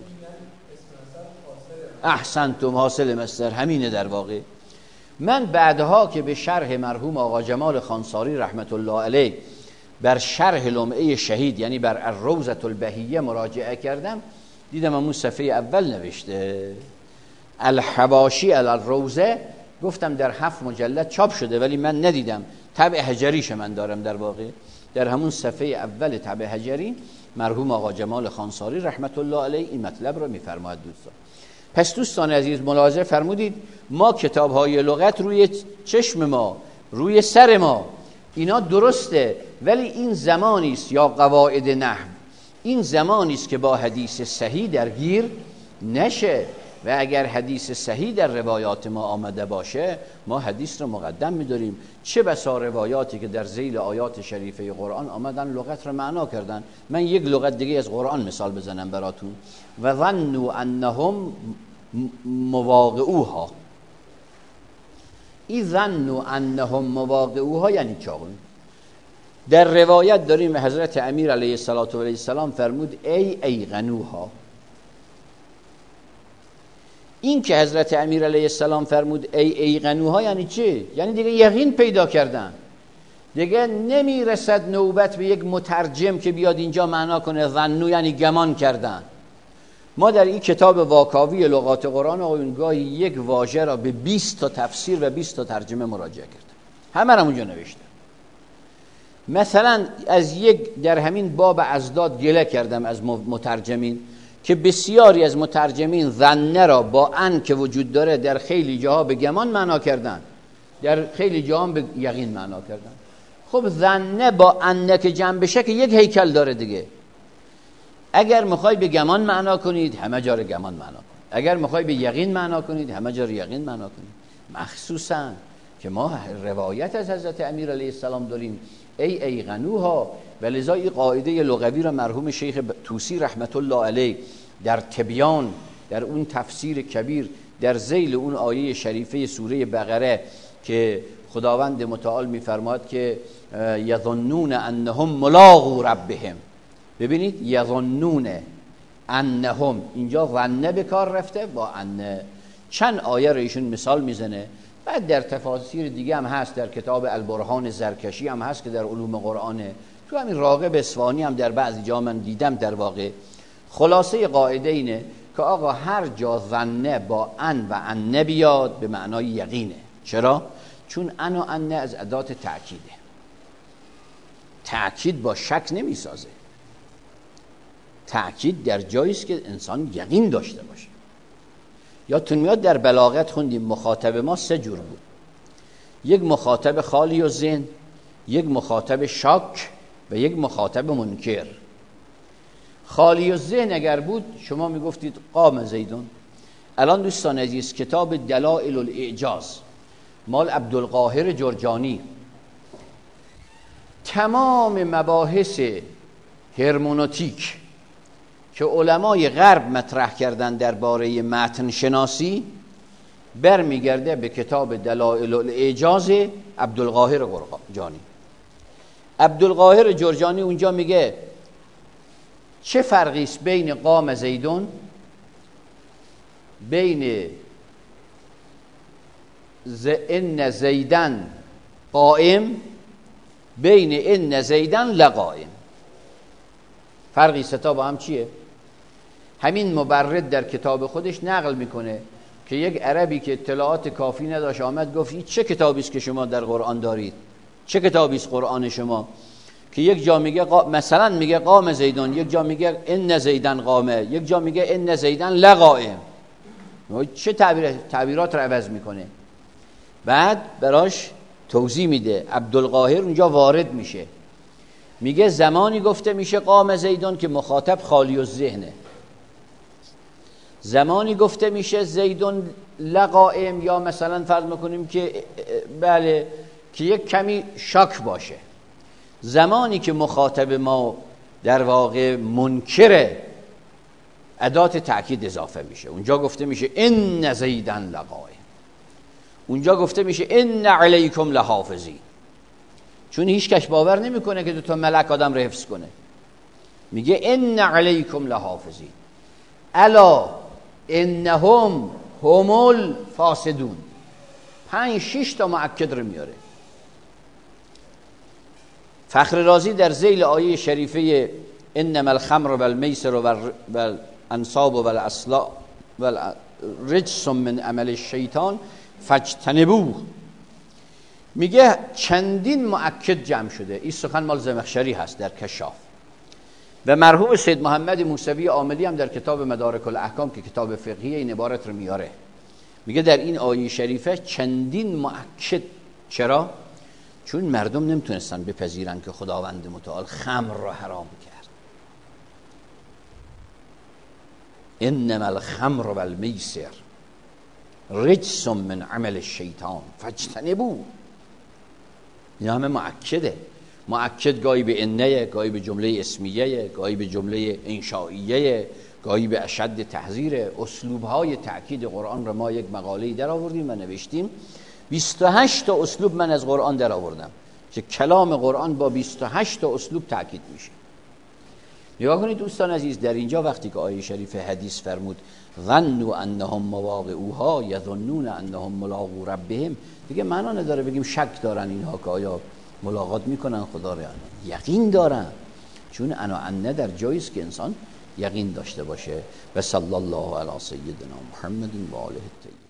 احسنتم، حاصل مصدر همینه در واقع. من بعدها که به شرح مرحوم آقا جمال خانساری رحمت الله علیه بر شرح لمعه شهید یعنی بر الروضة البهیه مراجعه کردم، دیدم همون صفحه اول نوشته الحواشی علی الروضه. گفتم در هفت مجلد چاپ شده ولی من ندیدم، طبع حجریش من دارم. در واقع در همون صفحه اول طبع حجری مرحوم آقا جمال خانساری رحمت الله علیه این مطلب رو میفرماید دوستان. پس دوستان عزیز ملاحظه فرمودید ما کتاب‌های لغت روی چشم ما، روی سر ما، اینا درسته، ولی این زمانی است یا قواعد نحو، این زمانی است که با حدیث صحیح درگیر نشه. و اگر حدیث صحیح در روایات ما آمده باشه ما حدیث رو مقدم می‌داریم. چه بسا روایاتی که در ذیل آیات شریفه قرآن آمدن لغت رو معنا کردن. من یک لغت دیگه از قرآن مثال بزنم براتون. و ظنوا انهم مواقعوها. این ظنوا انهم مواقعوها یعنی چاون. در روایت داریم حضرت امیر علیه السلام فرمود ای ایقنوها. این که حضرت امیر علیه السلام فرمود ای ایقنوها یعنی چه؟ یعنی دیگه یقین پیدا کردن، دیگه نمیرسد نوبت به یک مترجم که بیاد اینجا معنا کنه ظنو یعنی گمان کردن. ما در این کتاب واکاوی لغات قرآن آقایون گاهی یک واژه را به بیست تا تفسیر و بیست تا ترجمه مراجعه کردن، همه را اونجا نوشته. مثلا از یک در همین باب ازداد گله کردم از مترجمین که بسیاری از مترجمین ظنه را با ان که وجود داره در خیلی جاها به گمان معنا کردن، در خیلی جاها به یقین معنا کردن. خب ظنه با ان که جمع بشه که یک هیکل داره دیگه. اگر میخوای به گمان معنا کنید همه جا رو گمان معنا کنید، اگر میخوای به یقین معنا کنید همه جا رو یقین معنا کنید. مخصوصا که ما روایت از حضرت امیر علیه السلام داریم ای ایقنوها، و لذا این قاعده لغوی را مرحوم شیخ طوسی رحمت الله علیه در تبیان، در اون تفسیر کبیر در ذیل اون آیه شریفه سوره بقره که خداوند متعال میفرماد که یظنون انهم ملاقو ربهم، ببینید یظنون انهم، اینجا ظنه به کار رفته با ان. چند آیه رو ایشون مثال میزنه. بعد در تفاسیر دیگه هم هست، در کتاب البرهان زرکشی هم هست که در علوم قرآنه، تو همین راغب اصفهانی هم در بعضی جا من دیدم. در واقع خلاصه قاعده اینه که آقا هر جا ظنه با ان و ان بیاد به معنای یقینه. چرا؟ چون ان و ان از ادات تأکیده. تأکید با شک نمی سازه. تأکید در جایی است که انسان یقین داشته باشه. یادتون میاد در بلاغت خوندیم مخاطب ما سه جور بود. یک مخاطب خالی و ذهن، یک مخاطب شاک و یک مخاطب منکر. خالی و ذهن اگر بود شما میگفتید قام زیدون. الان دوستان عزیز کتاب دلائل الاعجاز مال عبدالقاهر جرجانی تمام مباحث هرمونوتیک که علمای غرب مطرح کردن درباره متن شناسی برمیگرده به کتاب دلائل الاعجاز عبدالقاهر جرجانی. عبدالقاهر جرجانی اونجا میگه چه فرقی است بین قام زیدون، بین ز ان زیدن قائم، بین ان زیدن لقائم. فرقی ستا با هم چیه؟ همین مبرد در کتاب خودش نقل میکنه که یک عربی که اطلاعات کافی نداشت آمد گفت این چه کتابی است که شما در قرآن دارید؟ چه کتابی است قرآن شما؟ که یک جا میگه قا... مثلا میگه قام زیدون، یک جا میگه ان زیدن قامه، یک جا میگه ان زیدن لقائم. چه تعبیر... تعبیرات رو عوض میکنه. بعد براش توضیح میده. عبدالقاهر اونجا وارد میشه میگه زمانی گفته میشه قام زیدون که مخاطب خالی الذهنه، زمانی گفته میشه زیدون لقائم یا مثلا فرض میکنیم که بله که یک کمی شاک باشه. زمانی که مخاطب ما در واقع منکره ادات تأکید اضافه میشه. اونجا گفته میشه ان زیدن لقائم، اونجا گفته میشه ان علیکم لحافظین، چون هیچ کس باور نمیکنه که دو تا ملک آدم رو حفظ کنه. میگه ان علیکم لحافظین الا انهم هم الفاسدون. پنج شش تا مؤکد رو میاره. فخر رازی در ذیل آیه شریفه انما الخمر والمیسر والانصاب والاصلاب والرجس من عمل الشیطان فاجتنبوه میگه چندین مؤکد جمع شده. این سخن مال زمخشری هست در کشاف و مرحوم سید محمد موسوی عاملی هم در کتاب مدارک الاحکام که کتاب فقهی این عبارت رو میاره. میگه در این آیه شریفه چندین مؤکد. چرا؟ چون مردم نمیتونستن بپذیرن که خداوند متعال خمر را حرام کرد. انما الخمر و المیسر رجس من عمل الشیطان فاجتنبوه. این همه مؤکده. مؤکد گاهی به انه، گاهی به جمله اسمیه، گاهی به جمله انشائیه، گاهی به اشد تحذیر. اسلوب‌های تأکید قرآن رو ما یک مقاله‌ای در آوردیم و نوشتیم. بیست و هشت تا اسلوب من از قرآن در آوردم که کلام قرآن با بیست و هشت تا اسلوب تأکید میشه. نگاه کنید دوستان عزیز، در اینجا وقتی که آیه شریف حدیث فرمود ظنوا انهم مواقعوها یظنون انهم ملاقو ربهم، دیگه معنا نداره بگیم شک دارن اینها که آیا ملاقات میکنن خدا رو. یقین دارن، چون انا انه در جایی است که انسان یقین داشته باشه. و صلی الله علی سیدنا محمد و آله الطاهرین.